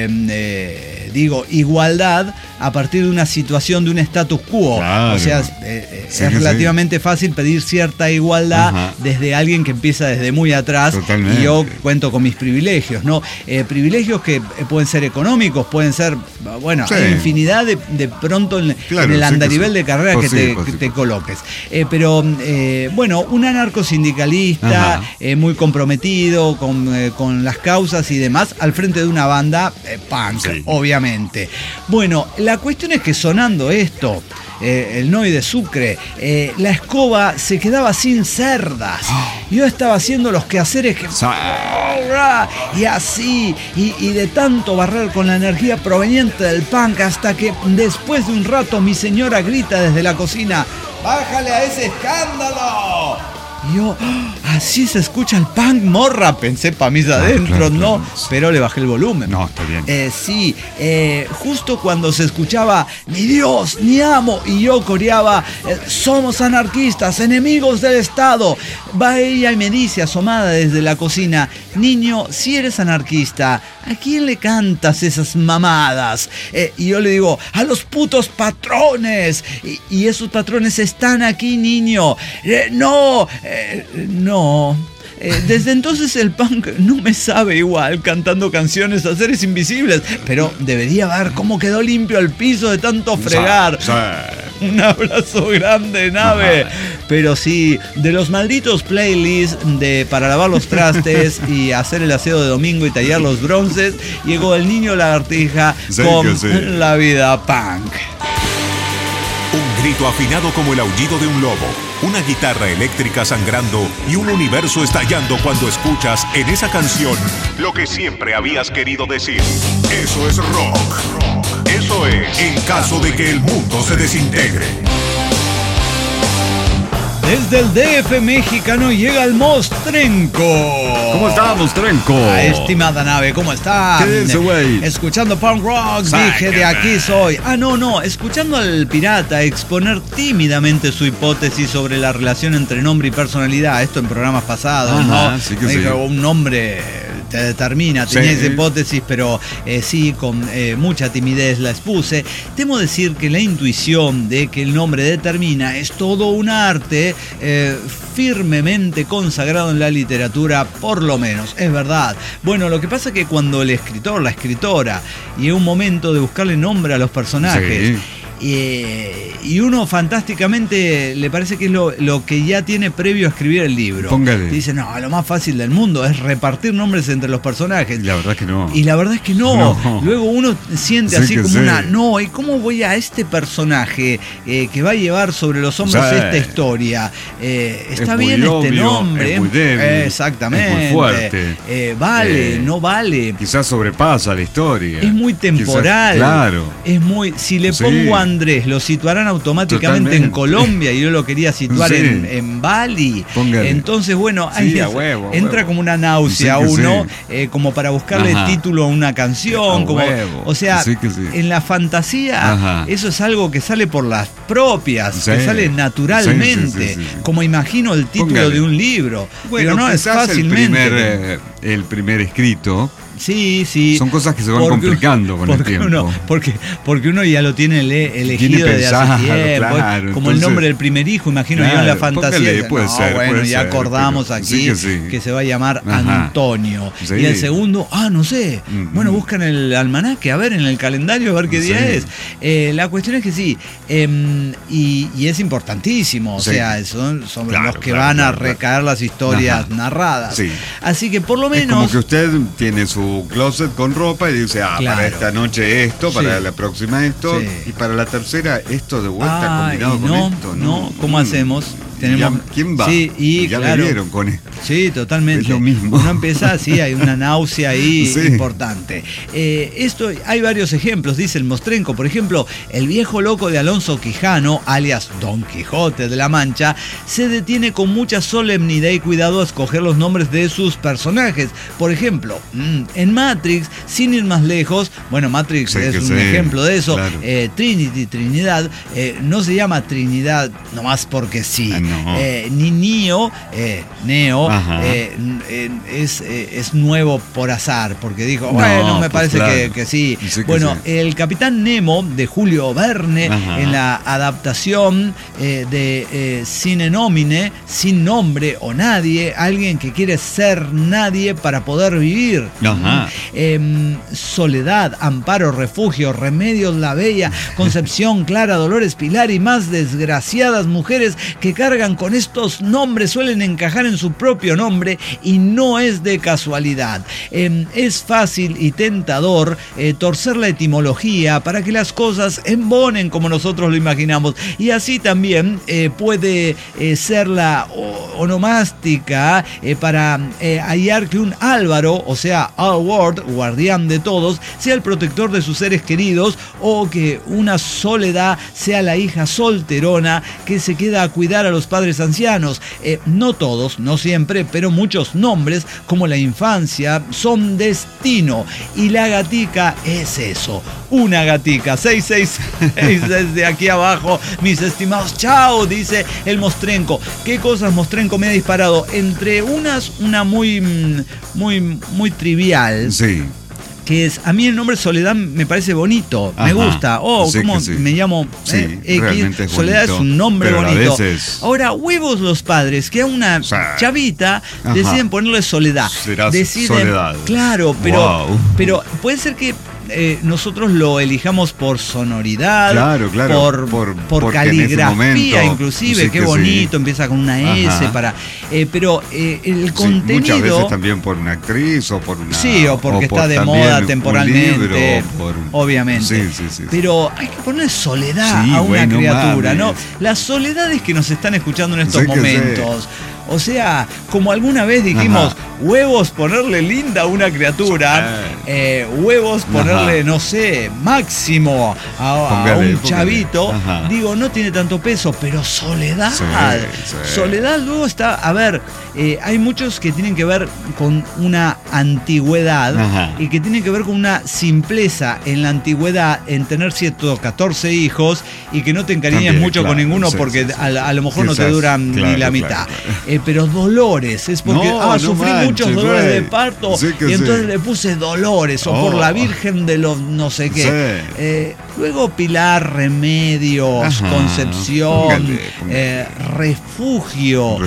igualdad a partir de una situación de un status quo. Claro. O sea, es relativamente fácil pedir cierta igualdad desde alguien que empieza desde muy atrás. Totalmente. Y yo cuento con mis privilegios, ¿no? Privilegios que pueden ser económicos, pueden ser, bueno, hay infinidad de pronto en el andarivel de carrera que te coloques. Pero, bueno, un anarcosindicalista muy comprometido con las causas y demás al frente de una banda punk, obviamente. Bueno, la cuestión es que sonando esto, el Noy de Sucre, la escoba se quedaba sin cerdas. Yo estaba haciendo los quehaceres que... Y así, y de tanto barrer con la energía proveniente del punk, hasta que después de un rato mi señora grita desde la cocina: ¡bájale a ese escándalo! Y yo, así se escucha el punk, morra, pensé pa' mis adentros, claro. Pero le bajé el volumen. No, está bien. Justo cuando se escuchaba "mi Dios, mi amo", y yo coreaba "somos anarquistas, enemigos del Estado", va ella y me dice, asomada desde la cocina: "Niño, si eres anarquista, ¿a quién le cantas esas mamadas?". Y yo le digo: "A los putos patrones. Y esos patrones están aquí, niño". No. Desde entonces el punk no me sabe igual cantando canciones a seres invisibles, pero debería ver cómo quedó limpio el piso de tanto fregar. Un abrazo grande, nave. Pero sí, de los malditos playlists para lavar los trastes y hacer el aseo de domingo y tallar los bronces, llegó el niño lagartija con la vida punk. Un grito afinado como el aullido de un lobo, una guitarra eléctrica sangrando y un universo estallando cuando escuchas en esa canción lo que siempre habías querido decir. Eso es rock. Eso es En Caso de que el Mundo se Desintegre. Desde el DF mexicano llega el Mostrenco. ¿Cómo está, Mostrenco? Estimada nave, ¿cómo está? ¿Qué dice, güey? Escuchando punk rock, dije de aquí soy. No, escuchando al pirata exponer tímidamente su hipótesis sobre la relación entre nombre y personalidad. Esto en programas pasados, ¿no? Sí que sí. Un nombre te determina, tenía esa hipótesis, pero sí, con mucha timidez la expuse. Temo decir que la intuición de que el nombre determina es todo un arte firmemente consagrado en la literatura, por lo menos, es verdad. Bueno, lo que pasa es que cuando el escritor, la escritora, llega un momento de buscarle nombre a los personajes, y uno fantásticamente le parece que es lo que ya tiene previo a escribir el libro. Póngale. Dice: no, lo más fácil del mundo es repartir nombres entre los personajes. La verdad es que no. Y la verdad es que no. Luego uno siente así como una... ¿y cómo voy a este personaje que va a llevar sobre los hombros esta historia? Está bien obvio, este nombre. Es muy débil. Exactamente. Es muy fuerte. Vale, no vale. Quizás sobrepasa la historia. Es muy temporal. Claro. Es muy... Si le pongo a Andrés, lo situarán automáticamente en Colombia, y yo lo quería situar en Bali. Póngale. Entonces, bueno, entra como una náusea como para buscarle título a una canción. O sea, en la fantasía, eso es algo que sale por las propias, que sale naturalmente. Como imagino el título de un libro. Bueno, pero no es fácilmente. El primer escrito Sí, sí. Son cosas que se van complicando con el tiempo. Porque uno ya lo tiene elegido desde hace tiempo. Claro, como entonces, el nombre del primer hijo, imagino yo en la fantasía. Puede ser, ya acordamos aquí que se va a llamar Antonio. Sí. Y el segundo, no sé. Bueno, buscan el almanaque, a ver, en el calendario, a ver qué día es. La cuestión es que sí. Y es importantísimo. O sea, son los que van a recaer las historias narradas. Sí. Así que por lo menos. Es como que usted tiene su closet con ropa y dice, para esta noche esto, para la próxima esto, y para la tercera esto de vuelta combinado con esto. No, ¿cómo hacemos? Tenemos, ¿quién va? Sí, y ya claro, me vieron con esto. Sí, totalmente. Es lo mismo. Uno empieza así, hay una náusea ahí importante. Esto hay varios ejemplos, dice el Mostrenco. Por ejemplo, el viejo loco de Alonso Quijano, alias Don Quijote de la Mancha, se detiene con mucha solemnidad y cuidado a escoger los nombres de sus personajes. Por ejemplo, en Matrix, sin ir más lejos, bueno, Matrix es un ejemplo de eso. Claro. Trinidad, no se llama Trinidad nomás porque sí. Ni Neo es nuevo por azar, porque dijo, me parece que sí. Bueno, el Capitán Nemo de Julio Verne, en la adaptación de Sine Nomine, sin nombre o nadie, alguien que quiere ser nadie para poder vivir. Soledad, Amparo, Refugio, Remedios, La Bella, Concepción, Clara, Dolores, Pilar y más desgraciadas mujeres que cargan con estos nombres suelen encajar en su propio nombre y no es de casualidad. Es fácil y tentador torcer la etimología para que las cosas embonen como nosotros lo imaginamos, y así también puede ser la onomástica para hallar que un Álvaro, o sea, Alward, guardián de todos, sea el protector de sus seres queridos, o que una Soledad sea la hija solterona que se queda a cuidar a los padres ancianos. No todos, no siempre, pero muchos nombres, como la infancia, son destino. Y la gatica es eso, una gatica. 666 desde aquí abajo, mis estimados. Chao, dice el Mostrenco. ¿Qué cosas Mostrenco me ha disparado? Entre una muy trivial. Sí. Que es, a mí el nombre Soledad me parece bonito, me gusta. ¿Cómo me llamo? X. Soledad es un nombre pero bonito. A veces... Ahora, huevos los padres, que a una chavita deciden ponerle Soledad. Soledad. Claro, pero puede ser que nosotros lo elijamos por sonoridad, por caligrafía, momento, inclusive, qué bonito, empieza con una S pero el contenido muchas veces también por una actriz o por una o porque está de moda temporalmente, obviamente. Pero hay que ponerle soledad a una criatura, ¿no? Las soledades que nos están escuchando en estos momentos. O sea, como alguna vez dijimos, huevos ponerle linda a una criatura, huevos ponerle, no sé, Máximo a un chavito, digo, no tiene tanto peso, pero Soledad. Soledad luego está, a ver, hay muchos que tienen que ver con una antigüedad y que tienen que ver con una simpleza en la antigüedad, en tener 14 hijos y que no te encariñes mucho con ninguno porque a lo mejor no te duran ni la mitad. Pero dolores, es porque sufrí muchos dolores de parto y entonces le puse Dolores o por la Virgen de los no sé qué. Luego Pilar, Remedios, Concepción, Refugio,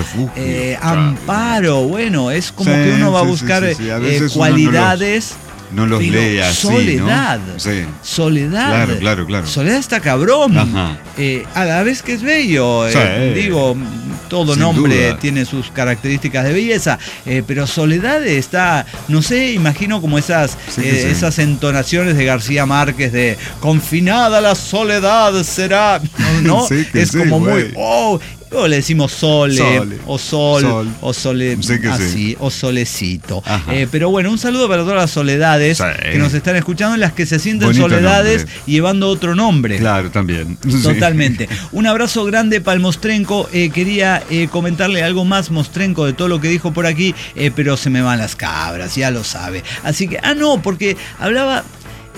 Amparo. Bueno, es como que uno va a buscar cualidades. No los lee así, Soledad. ¿no? Soledad. Claro. Soledad está cabrón. A la vez que es bello. Digo, todo nombre tiene sus características de belleza. Pero Soledad está, no sé, imagino como esas entonaciones de García Márquez de confinada la soledad será. ¿No? Es como muy. Luego le decimos sole. O sol, o sole, así, o solecito. Pero bueno, un saludo para todas las soledades que nos están escuchando, en las que se sienten bonito soledades nombre. Llevando otro nombre. Claro, también. Totalmente. Un abrazo grande para el Mostrenco. Quería comentarle algo más, Mostrenco, de todo lo que dijo por aquí, pero se me van las cabras, ya lo sabe. Así que, porque hablaba...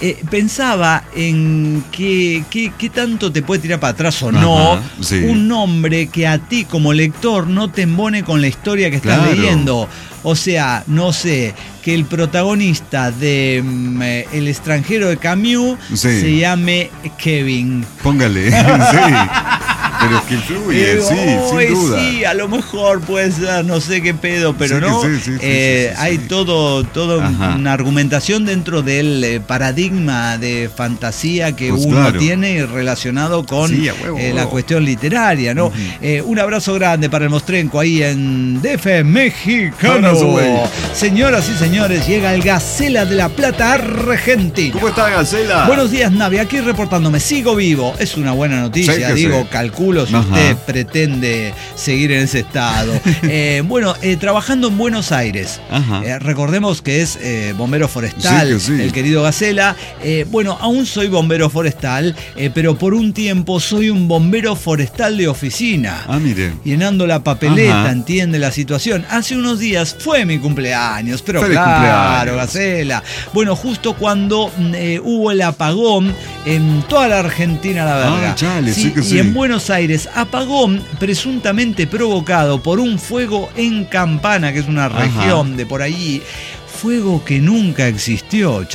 pensaba en qué tanto te puede tirar para atrás o no un nombre que a ti como lector no te embone con la historia que estás leyendo. O sea, no sé, que el protagonista de El extranjero de Camus se llame Kevin. Póngale, sí. Pero es que influye, sin duda. Sí, a lo mejor puede ser, no sé qué pedo, pero no. Hay todo una argumentación dentro del paradigma de fantasía que uno tiene relacionado con la cuestión literaria, ¿no? Un abrazo grande para el Mostrenco ahí en DF Mexicano. Señoras y señores, llega el Gacela de la Plata Argentina. ¿Cómo está, Gacela? Buenos días, Navi, aquí reportándome. Sigo vivo. Es una buena noticia, calculo si usted pretende seguir en ese estado. Trabajando en Buenos Aires. Recordemos que es bombero forestal, el querido Gacela. Aún soy bombero forestal, pero por un tiempo soy un bombero forestal de oficina. Mire. Llenando la papeleta, entiende la situación. Hace unos días fue mi cumpleaños, pero feliz claro, Gacela. Bueno, justo cuando hubo el apagón en toda la Argentina, la verga. Y en Buenos Aires, apagón presuntamente provocado por un fuego en Campana, que es una región de por allí. Fuego que nunca existió,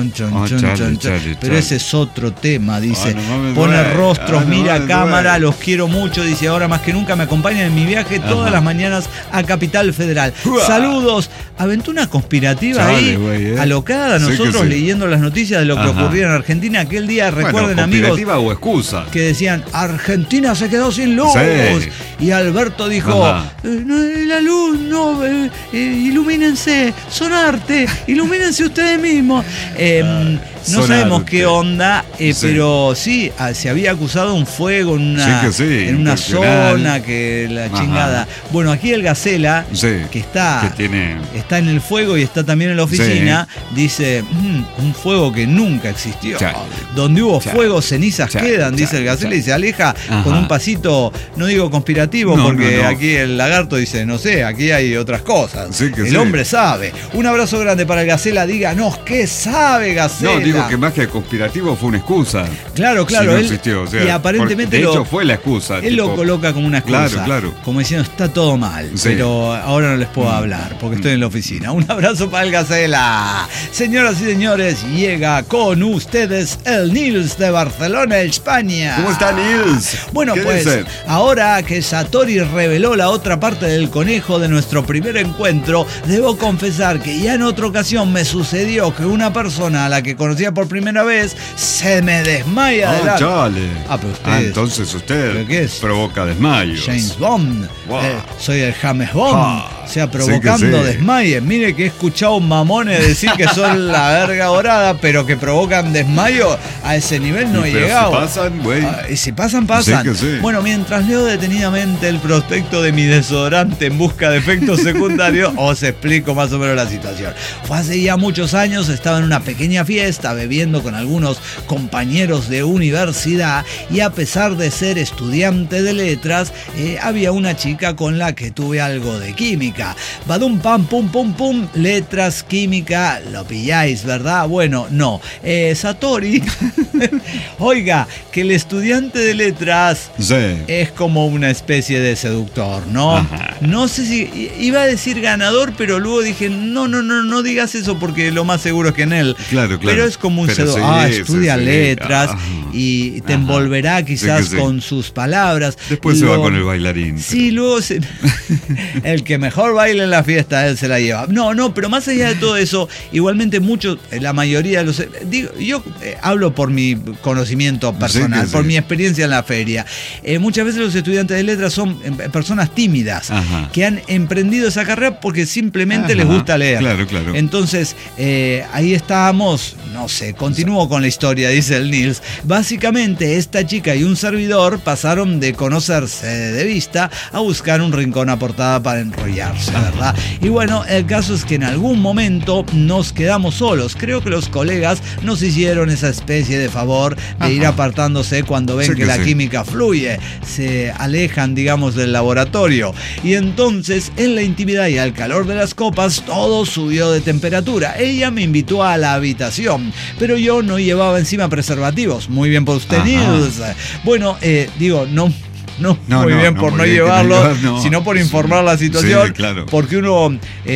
pero ese es otro tema, dice. Pone rostros, mira cámara, los quiero mucho, dice, ahora más que nunca me acompañan en mi viaje todas las mañanas a Capital Federal. Saludos. Aventó una conspirativa alocada, nosotros leyendo las noticias de lo que ocurría en Argentina aquel día, recuerden, amigos, o excusa, que decían, Argentina se quedó sin luz. Y Alberto dijo, la luz, no, ilumínense, son arte, ilumínense ustedes mismos. No sabemos qué onda, pero sí, se había acusado un fuego en una zona, que la chingada. Bueno, aquí el Gacela, que está en el fuego y está también en la oficina, dice, un fuego que nunca existió. Donde hubo fuego, cenizas quedan, dice el Gacela, y se aleja con un pasito, no digo conspirativo, porque aquí el lagarto dice, no sé, aquí hay otras cosas. El hombre sabe. Un abrazo grande para el Gacela, díganos, ¿qué sabe, Gacela? No, digo que más que conspirativo fue una excusa. Claro. Si no existió, y aparentemente de hecho fue la excusa. Él lo coloca como una excusa. Claro. Como diciendo, está todo mal, pero ahora no les puedo hablar porque estoy en la oficina. Un abrazo para el Gacela. Señoras y señores, llega con ustedes el Nils de Barcelona, España. ¿Cómo está, Nils? Bueno, pues ahora que Satori reveló la otra parte del conejo de nuestro primer encuentro, debo confesar que ya en otra ocasión me sucedió que una persona a la que conocía por primera vez se me desmaya de pero entonces usted provoca desmayos. James Bond. Soy el James Bond. O sea, provocando desmayes. Mire que he escuchado mamones decir que son la verga dorada, pero que provocan desmayo. A ese nivel no he llegado. Si pasan, güey. Y si pasan. Bueno, mientras leo detenidamente el prospecto de mi desodorante en busca de efectos secundarios, os explico más o menos la situación. Fue hace ya muchos años, estaba en una pequeña fiesta bebiendo con algunos compañeros de universidad, y a pesar de ser estudiante de letras, había una chica con la que tuve algo de química. Badum pam pum pum pum, letras, química, lo pilláis, ¿verdad? Bueno, no. Satori, oiga, que el estudiante de letras es como una especie de seductor, ¿no? No sé si iba a decir ganador, pero luego dije, no digas eso porque lo más seguro es que en él. Claro. Pero es como un seductor. Estudia letras y te envolverá quizás con sus palabras. Después se va con el bailarín. Sí, luego el que mejor baila en la fiesta, él se la lleva. No, pero más allá de todo eso, igualmente la mayoría de los... yo hablo por mi conocimiento personal, por mi experiencia en la feria. Muchas veces los estudiantes de letras son personas tímidas, que han emprendido esa carrera porque simplemente les gusta leer. Claro. Entonces, ahí estábamos, no sé, continúo con la historia, dice el Nils. Básicamente, esta chica y un servidor pasaron de conocerse de vista a buscar un rincón aportada para enrollarse, ¿verdad? Y bueno, el caso es que en algún momento nos quedamos solos. Creo que los colegas nos hicieron esa especie de favor de ir apartándose cuando ven que la química fluye. Se alejan, digamos, del laboratorio. Y entonces, en la intimidad y al calor de las copas, todo subió de temperatura. Ella me invitó a la habitación. situación. Pero yo no llevaba encima preservativos. Muy bien por usted, Nils. Bueno, digo, no muy bien por no llevarlo, sino por informar la situación, sí, claro. Porque uno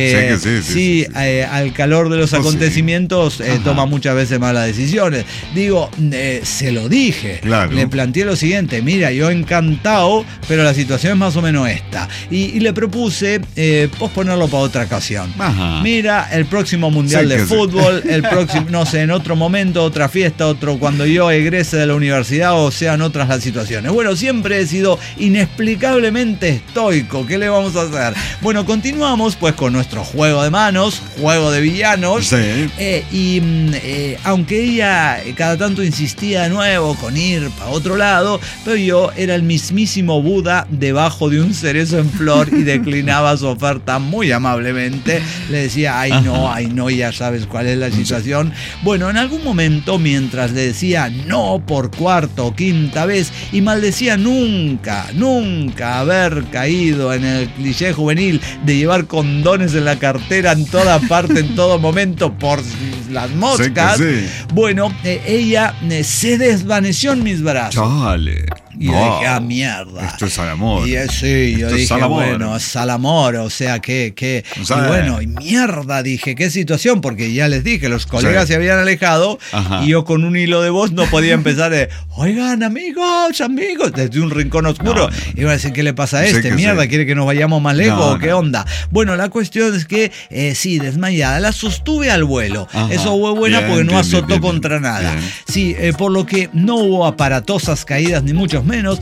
al calor de los acontecimientos toma muchas veces malas decisiones. Digo, se lo dije, claro. Le planteé lo siguiente: mira, yo encantado, pero la situación es más o menos esta, y le propuse posponerlo para otra ocasión. Mira, el próximo mundial de fútbol, el próximo, no sé, en otro momento, otra fiesta, cuando yo egrese de la universidad, o sean otras las situaciones. Bueno, siempre he sido inexplicablemente estoico. ¿Qué le vamos a hacer? Bueno, continuamos pues con nuestro juego de manos, juego de villanos. Sí. Aunque ella cada tanto insistía de nuevo con ir para otro lado, pero yo era el mismísimo Buda debajo de un cerezo en flor y declinaba su oferta muy amablemente. Le decía, ay no, ya sabes cuál es la situación. Bueno, en algún momento, mientras le decía no por cuarta o quinta vez y maldecía nunca haber caído en el cliché juvenil de llevar condones en la cartera en toda parte, en todo momento, por las moscas, bueno, ella se desvaneció en mis brazos. Chale. Y yo dije, mierda. Esto es al amor. Y yo dije, bueno, es al amor, o sea, que y bueno, y mierda, dije, qué situación, porque ya les dije, los colegas se habían alejado y yo con un hilo de voz no podía empezar oigan, amigos, desde un rincón oscuro. Iba a decir, ¿qué le pasa a este? Mierda, ¿quiere que nos vayamos más lejos o qué onda? Bueno, la cuestión es que, sí, desmayada, la sostuve al vuelo. Eso fue buena porque no azotó contra nada. Bien. Sí, por lo que no hubo aparatosas caídas, ni mucho menos,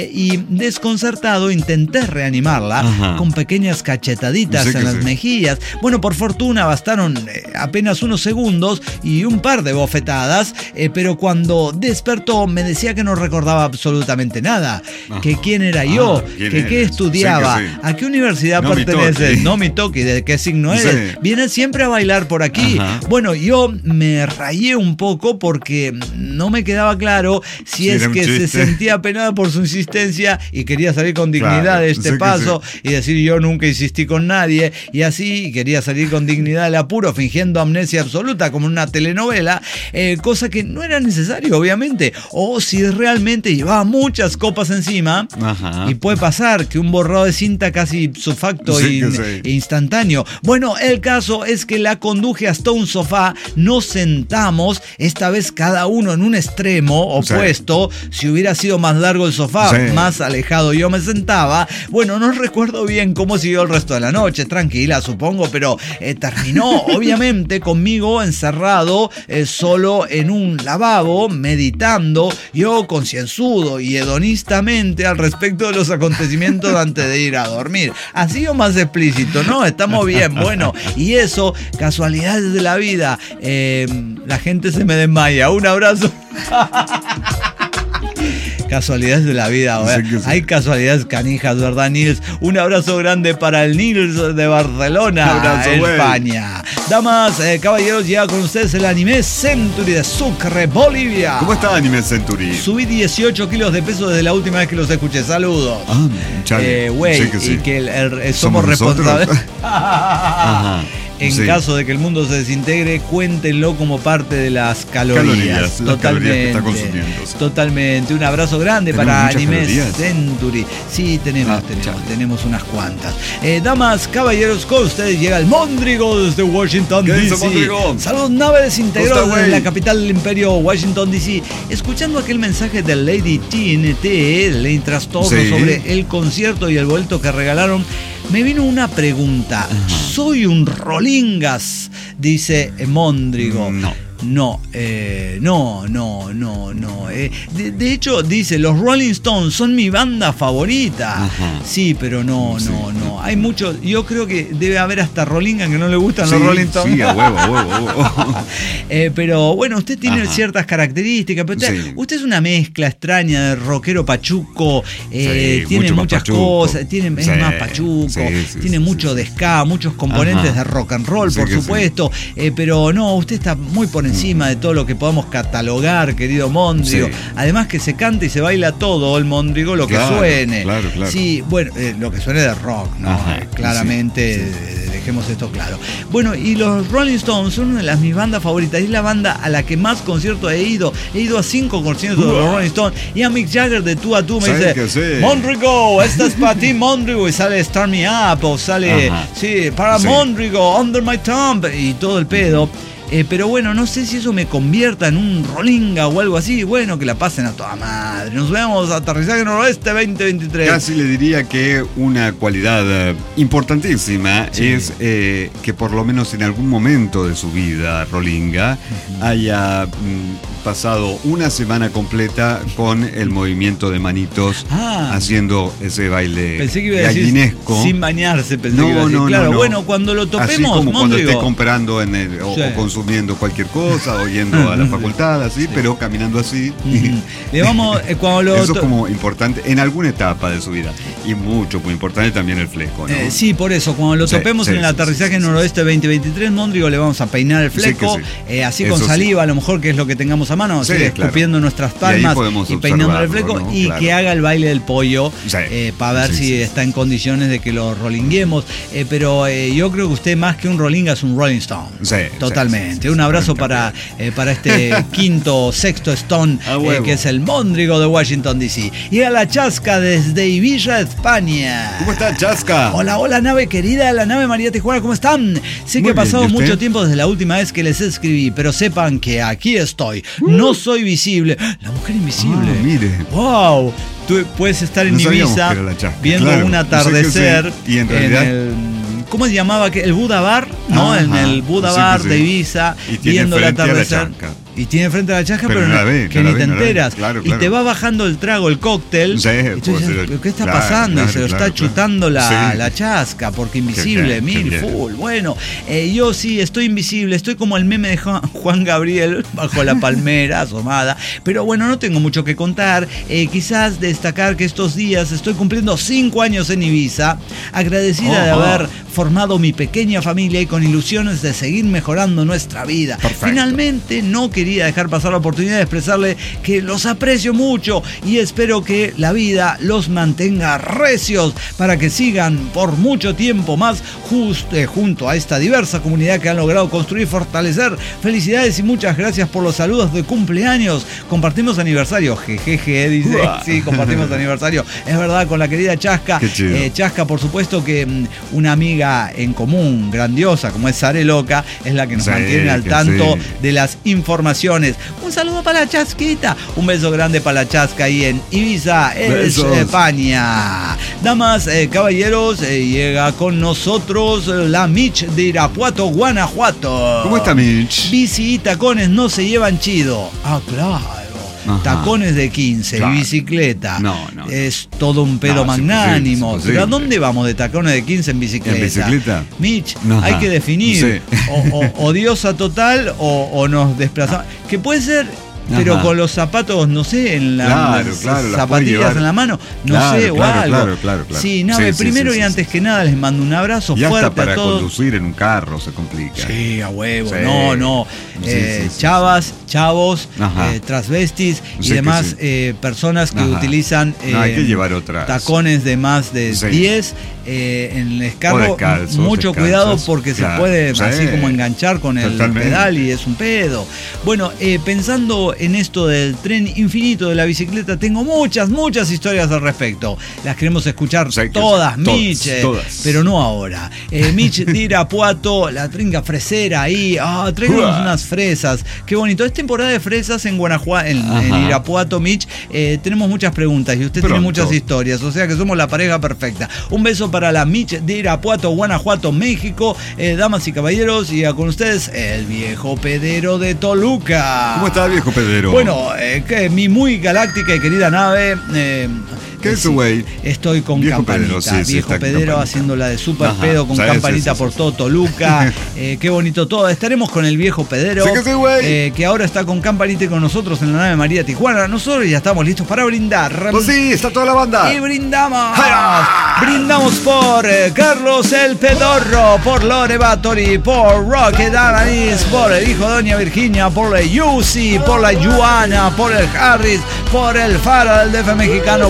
y desconcertado intenté reanimarla con pequeñas cachetaditas en las mejillas. Bueno, por fortuna bastaron apenas unos segundos y un par de bofetadas, pero cuando despertó me decía que no recordaba absolutamente nada, que quién era yo, qué estudiaba, a qué universidad pertenece, no mi toque, de qué signo eres, viene siempre a bailar por aquí. Bueno, yo me rayé un poco porque no me quedaba claro si es que se sentía penada por su insistencia y quería salir con dignidad de este paso y decir, yo nunca insistí con nadie, y así quería salir con dignidad del apuro, fingiendo amnesia absoluta como en una telenovela, cosa que no era necesario, obviamente, o si realmente llevaba muchas copas encima. Y puede pasar que un borrado de cinta casi ipso facto e instantáneo. Bueno, el caso es que la conduje hasta un sofá, nos sentamos, esta vez cada uno en un extremo opuesto. Si hubiera sido más largo el sofá, más alejado yo me sentaba. Bueno, no recuerdo bien cómo siguió el resto de la noche, tranquila supongo, pero terminó obviamente conmigo encerrado solo en un lavabo, meditando, yo concienzudo y hedonistamente al respecto de los acontecimientos antes de ir a dormir. Así o más explícito, ¿no? Estamos bien, bueno, y eso, casualidades de la vida. La gente se me desmaya. Un abrazo. Casualidades de la vida, hay casualidades canijas, ¿verdad, Nils? Un abrazo grande para el Nils de Barcelona, España. Damas, caballeros, llega con ustedes el Anime Century de Sucre, Bolivia. ¿Cómo está Anime Century? Subí 18 kilos de peso desde la última vez que los escuché. Saludos. Y que somos responsables. En caso de que el mundo se desintegre, cuéntenlo como parte de las calorías. Totalmente. Las calorías que está consumiendo. Totalmente. Un abrazo grande para Anime Century. Sí, tenemos unas cuantas. Damas, caballeros, con ustedes llega el Mondrigo desde Washington, D.C. Saludos, nave desintegrada desde la capital del imperio, Washington, D.C. Escuchando aquel mensaje de Lady TNT, Lady Trastorno, sobre el concierto y el boleto que regalaron, me vino una pregunta. ¿Soy un rolingas? Dice Mondrigo. No. De hecho, dice, los Rolling Stones son mi banda favorita. Sí, pero no. Hay muchos, yo creo que debe haber hasta rolingas que no le gustan los Rolling Stones. Sí, a huevo. Pero bueno, usted tiene ciertas características, pero usted es una mezcla extraña de rockero pachuco, tiene muchas cosas, es más pachuco, tiene mucho de ska, muchos componentes de rock and roll, por supuesto, pero no, usted está muy por encima de todo lo que podamos catalogar, querido Mondrigo. Además que se canta y se baila todo el Mondrigo, lo que suene. Claro. Sí, bueno, lo que suene de rock, ¿no? Claramente de dejemos esto claro. Bueno, y los Rolling Stones son una de mis bandas favoritas. Es la banda a la que más conciertos he ido. He ido a 5 conciertos de los Rolling Stones. Y a Mick Jagger de tú a tú me dice: Mondrigo, esta es para ti, Mondrigo. Y sale Start Me Up, o sale, para Mondrigo, Under My Thumb, y todo el pedo. Pero bueno, no sé si eso me convierta en un rolinga o algo así. Bueno, que la pasen a toda madre. Nos vemos a Aterrizaje Noroeste 2023. Casi le diría que una cualidad importantísima es que por lo menos en algún momento de su vida rolinga haya pasado una semana completa con el movimiento de manitos haciendo ese baile gallinesco. Sin bañarse, pensé que iba a decir. Claro, bueno, cuando lo topemos, así como Mondrigo, cuando esté comprando o consumiendo cualquier cosa o yendo a la facultad, así, pero caminando así. Le vamos, eso es como importante en alguna etapa de su vida. Y muy importante también el fleco, ¿no? Sí, por eso, cuando lo topemos en el Aterrizaje Noroeste 2023, Mondrigo, le vamos a peinar el fleco, así eso con saliva, a lo mejor, que es lo que tengamos a mano, escupiendo nuestras palmas y peinando el fleco, ¿no? Y que haga el baile del pollo para ver si está en condiciones de que lo rolinguemos. Pero yo creo que usted, más que un rolinga, es un Rolling Stone. Totalmente. Un abrazo para este sexto Stone, que es el Mondrigo de Washington DC. Y a la Chasca desde Ibiza, España. ¿Cómo está, Chasca? Hola, nave querida, la nave María Tijuana, ¿cómo están? Sé que ha pasado mucho tiempo desde la última vez que les escribí, pero sepan que aquí estoy. No soy visible. La mujer invisible. Mire. ¡Wow! Tú puedes estar en Ibiza viendo un atardecer y en realidad ¿cómo se llamaba? El Buda Bar, ¿no? En el Buda Bar de Ibiza, viendo el atardecer. Y tiene frente a la Chasca, pero ni te enteras. Claro. Y te va bajando el trago, el cóctel. Y tú dices, ¿qué está pasando? Y se lo está chutando la Chasca, porque invisible, full. Bueno, yo sí estoy invisible, estoy como el meme de Juan Gabriel bajo la palmera asomada. Pero bueno, no tengo mucho que contar. Quizás destacar que estos días estoy cumpliendo 5 años en Ibiza, agradecida de haber formado mi pequeña familia y con ilusiones de seguir mejorando nuestra vida. Perfecto. Finalmente, no quería dejar pasar la oportunidad de expresarle que los aprecio mucho y espero que la vida los mantenga recios para que sigan por mucho tiempo más junto a esta diversa comunidad que han logrado construir y fortalecer. Felicidades y muchas gracias por los saludos de cumpleaños. Compartimos aniversario, jejeje, dice. Sí, compartimos aniversario. Es verdad, con la querida Chasca. Chasca, por supuesto que una amiga en común, grandiosa, como es Sare Loca, es la que nos mantiene al tanto de las informaciones. Un saludo para la Chasquita. Un beso grande para la Chasca ahí en Ibiza, España. Damas, caballeros, llega con nosotros la Mitch de Irapuato, Guanajuato. ¿Cómo está, Mitch? Bici y tacones no se llevan chido. Claro. Ajá. Tacones de 15 y bicicleta. No. Es todo un pedo magnánimo. Imposible. ¿Pero a dónde vamos de tacones de 15 en bicicleta? ¿En bicicleta? Mitch, hay que definir. O diosa total o nos desplazamos. Que puede ser, pero con los zapatos, no sé, en las zapatillas en la mano, o algo. Claro. Sí, nave, primero y antes que nada les mando un abrazo y fuerte hasta para a todos. Conducir en un carro se complica. Sí, a huevo. No. Chavas, chavos, transvestis y demás personas que utilizan hay que llevar tacones de más de 10 en el carro. Mucho cuidado porque se puede así como enganchar con el pedal y es un pedo. Bueno, pensando en esto del tren infinito de la bicicleta, tengo muchas historias al respecto. Las queremos escuchar todas, Mitch, pero no ahora. Mitch de Irapuato, la trinca fresera ahí. Traigamos unas fresas. Qué bonito. Es temporada de fresas en Guanajuato, en Irapuato, Mitch. Tenemos muchas preguntas y usted tiene muchas historias, o sea que somos la pareja perfecta. Un beso para la Mitch de Irapuato, Guanajuato, México. Damas y caballeros, y con ustedes el viejo pedero de Toluca. ¿Cómo está el viejo pedero? Bueno, mi muy galáctica y querida nave. ¿Qué es, güey? Estoy con viejo campanita. Pedero, viejo pedero haciéndola de super pedo con campanita por todo Toluca. Qué bonito todo. Estaremos con el viejo pedero. Que ahora está con campanita y con nosotros en la nave María Tijuana. Nosotros ya estamos listos para brindar. Pues sí, está toda la banda. Y brindamos. Brindamos por Carlos el Pedorro, por Lore Bathory, por Rocket Alanis, por el hijo de Doña Virginia, por la Yusi, por la Yuana, por el Harris, por el Fara del DF mexicano, por la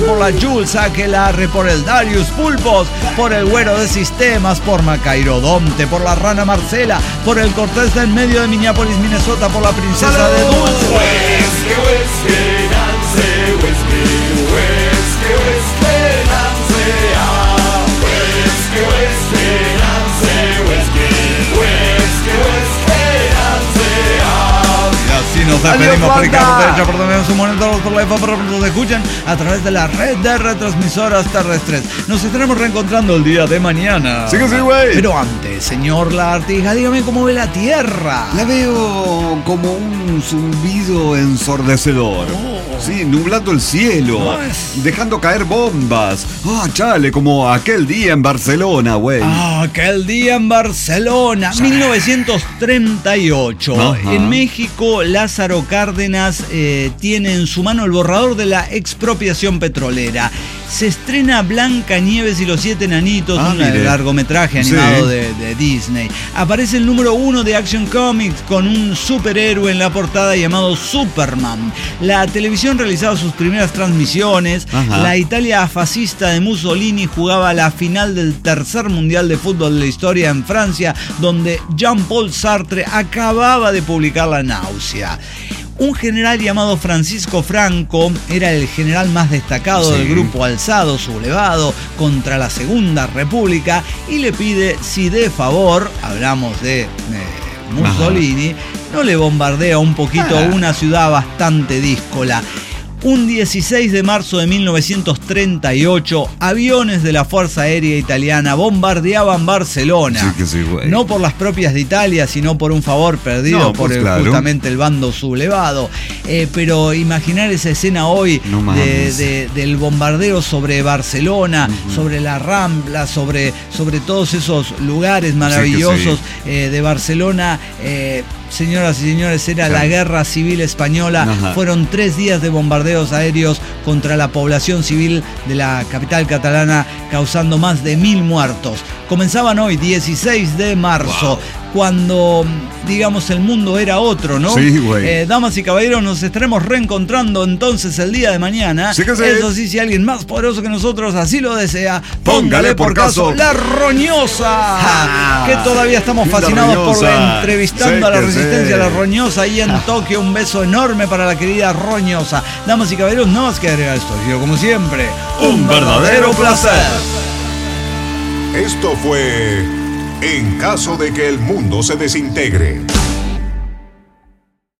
Jules Aquelarre, por el Darius Pulpos, por el Güero de Sistemas, por Macairo Domte, por la Rana Marcela, por el Cortés del medio de Minneapolis, Minnesota, por la Princesa de Dulce. Whiskey, whiskey, Nancy, whiskey, whiskey, whiskey, Nancy, ah. Whiskey, whiskey, Nancy, whiskey, whiskey, whiskey, Nancy, ah. Y así nos despedimos por izquierda, por derecha, por donde su monitores, por la iPhone, por nos escuchan a través de la red de retransmisoras terrestres. Nos estaremos reencontrando el día de mañana. Sí que sí, güey. Pero antes, señor Lagartija, dígame cómo ve la Tierra. La veo como un zumbido ensordecedor. Sí, nublando el cielo, dejando caer bombas. Chale, como aquel día en Barcelona, güey. Aquel día en Barcelona, 1938. Ajá. En México, Lázaro Cárdenas tiene en su mano el borrador de la expropiación petrolera. Se estrena Blancanieves y los 7 enanitos, un largometraje animado de Disney. Aparece el número 1 de Action Comics con un superhéroe en la portada llamado Superman. La televisión realizaba sus primeras transmisiones. Ajá. La Italia fascista de Mussolini jugaba la final del tercer mundial de fútbol de la historia en Francia, donde Jean-Paul Sartre acababa de publicar La náusea. Un general llamado Francisco Franco era el general más destacado del grupo alzado, sublevado, contra la Segunda República, y le pide si de favor, hablamos de Mussolini, no le bombardea un poquito una ciudad bastante díscola. Un 16 de marzo de 1938, aviones de la Fuerza Aérea Italiana bombardeaban Barcelona. Sí que sí, güey. No por las propias de Italia, sino por un favor perdido por justamente el bando sublevado. Pero imaginar esa escena hoy del bombardeo sobre Barcelona, sobre la Rambla, sobre todos esos lugares maravillosos de Barcelona. Señoras y señores, era la Guerra Civil Española. Fueron 3 días de bombardeos aéreos contra la población civil de la capital catalana, causando más de 1000 muertos. Comenzaban hoy, 16 de marzo, cuando, digamos, el mundo era otro, ¿no? Sí, güey. Damas y caballeros, nos estaremos reencontrando entonces el día de mañana. Sí que sí. Eso sí, si alguien más poderoso que nosotros así lo desea, póngale por caso La Roñosa, que todavía estamos fascinados por la entrevistando a la resistencia a La Roñosa ahí en Tokio. Un beso enorme para la querida Roñosa. Damas y caballeros, no más que agregar esto. Yo, como siempre, un verdadero placer. Esto fue En caso de que el mundo se desintegre.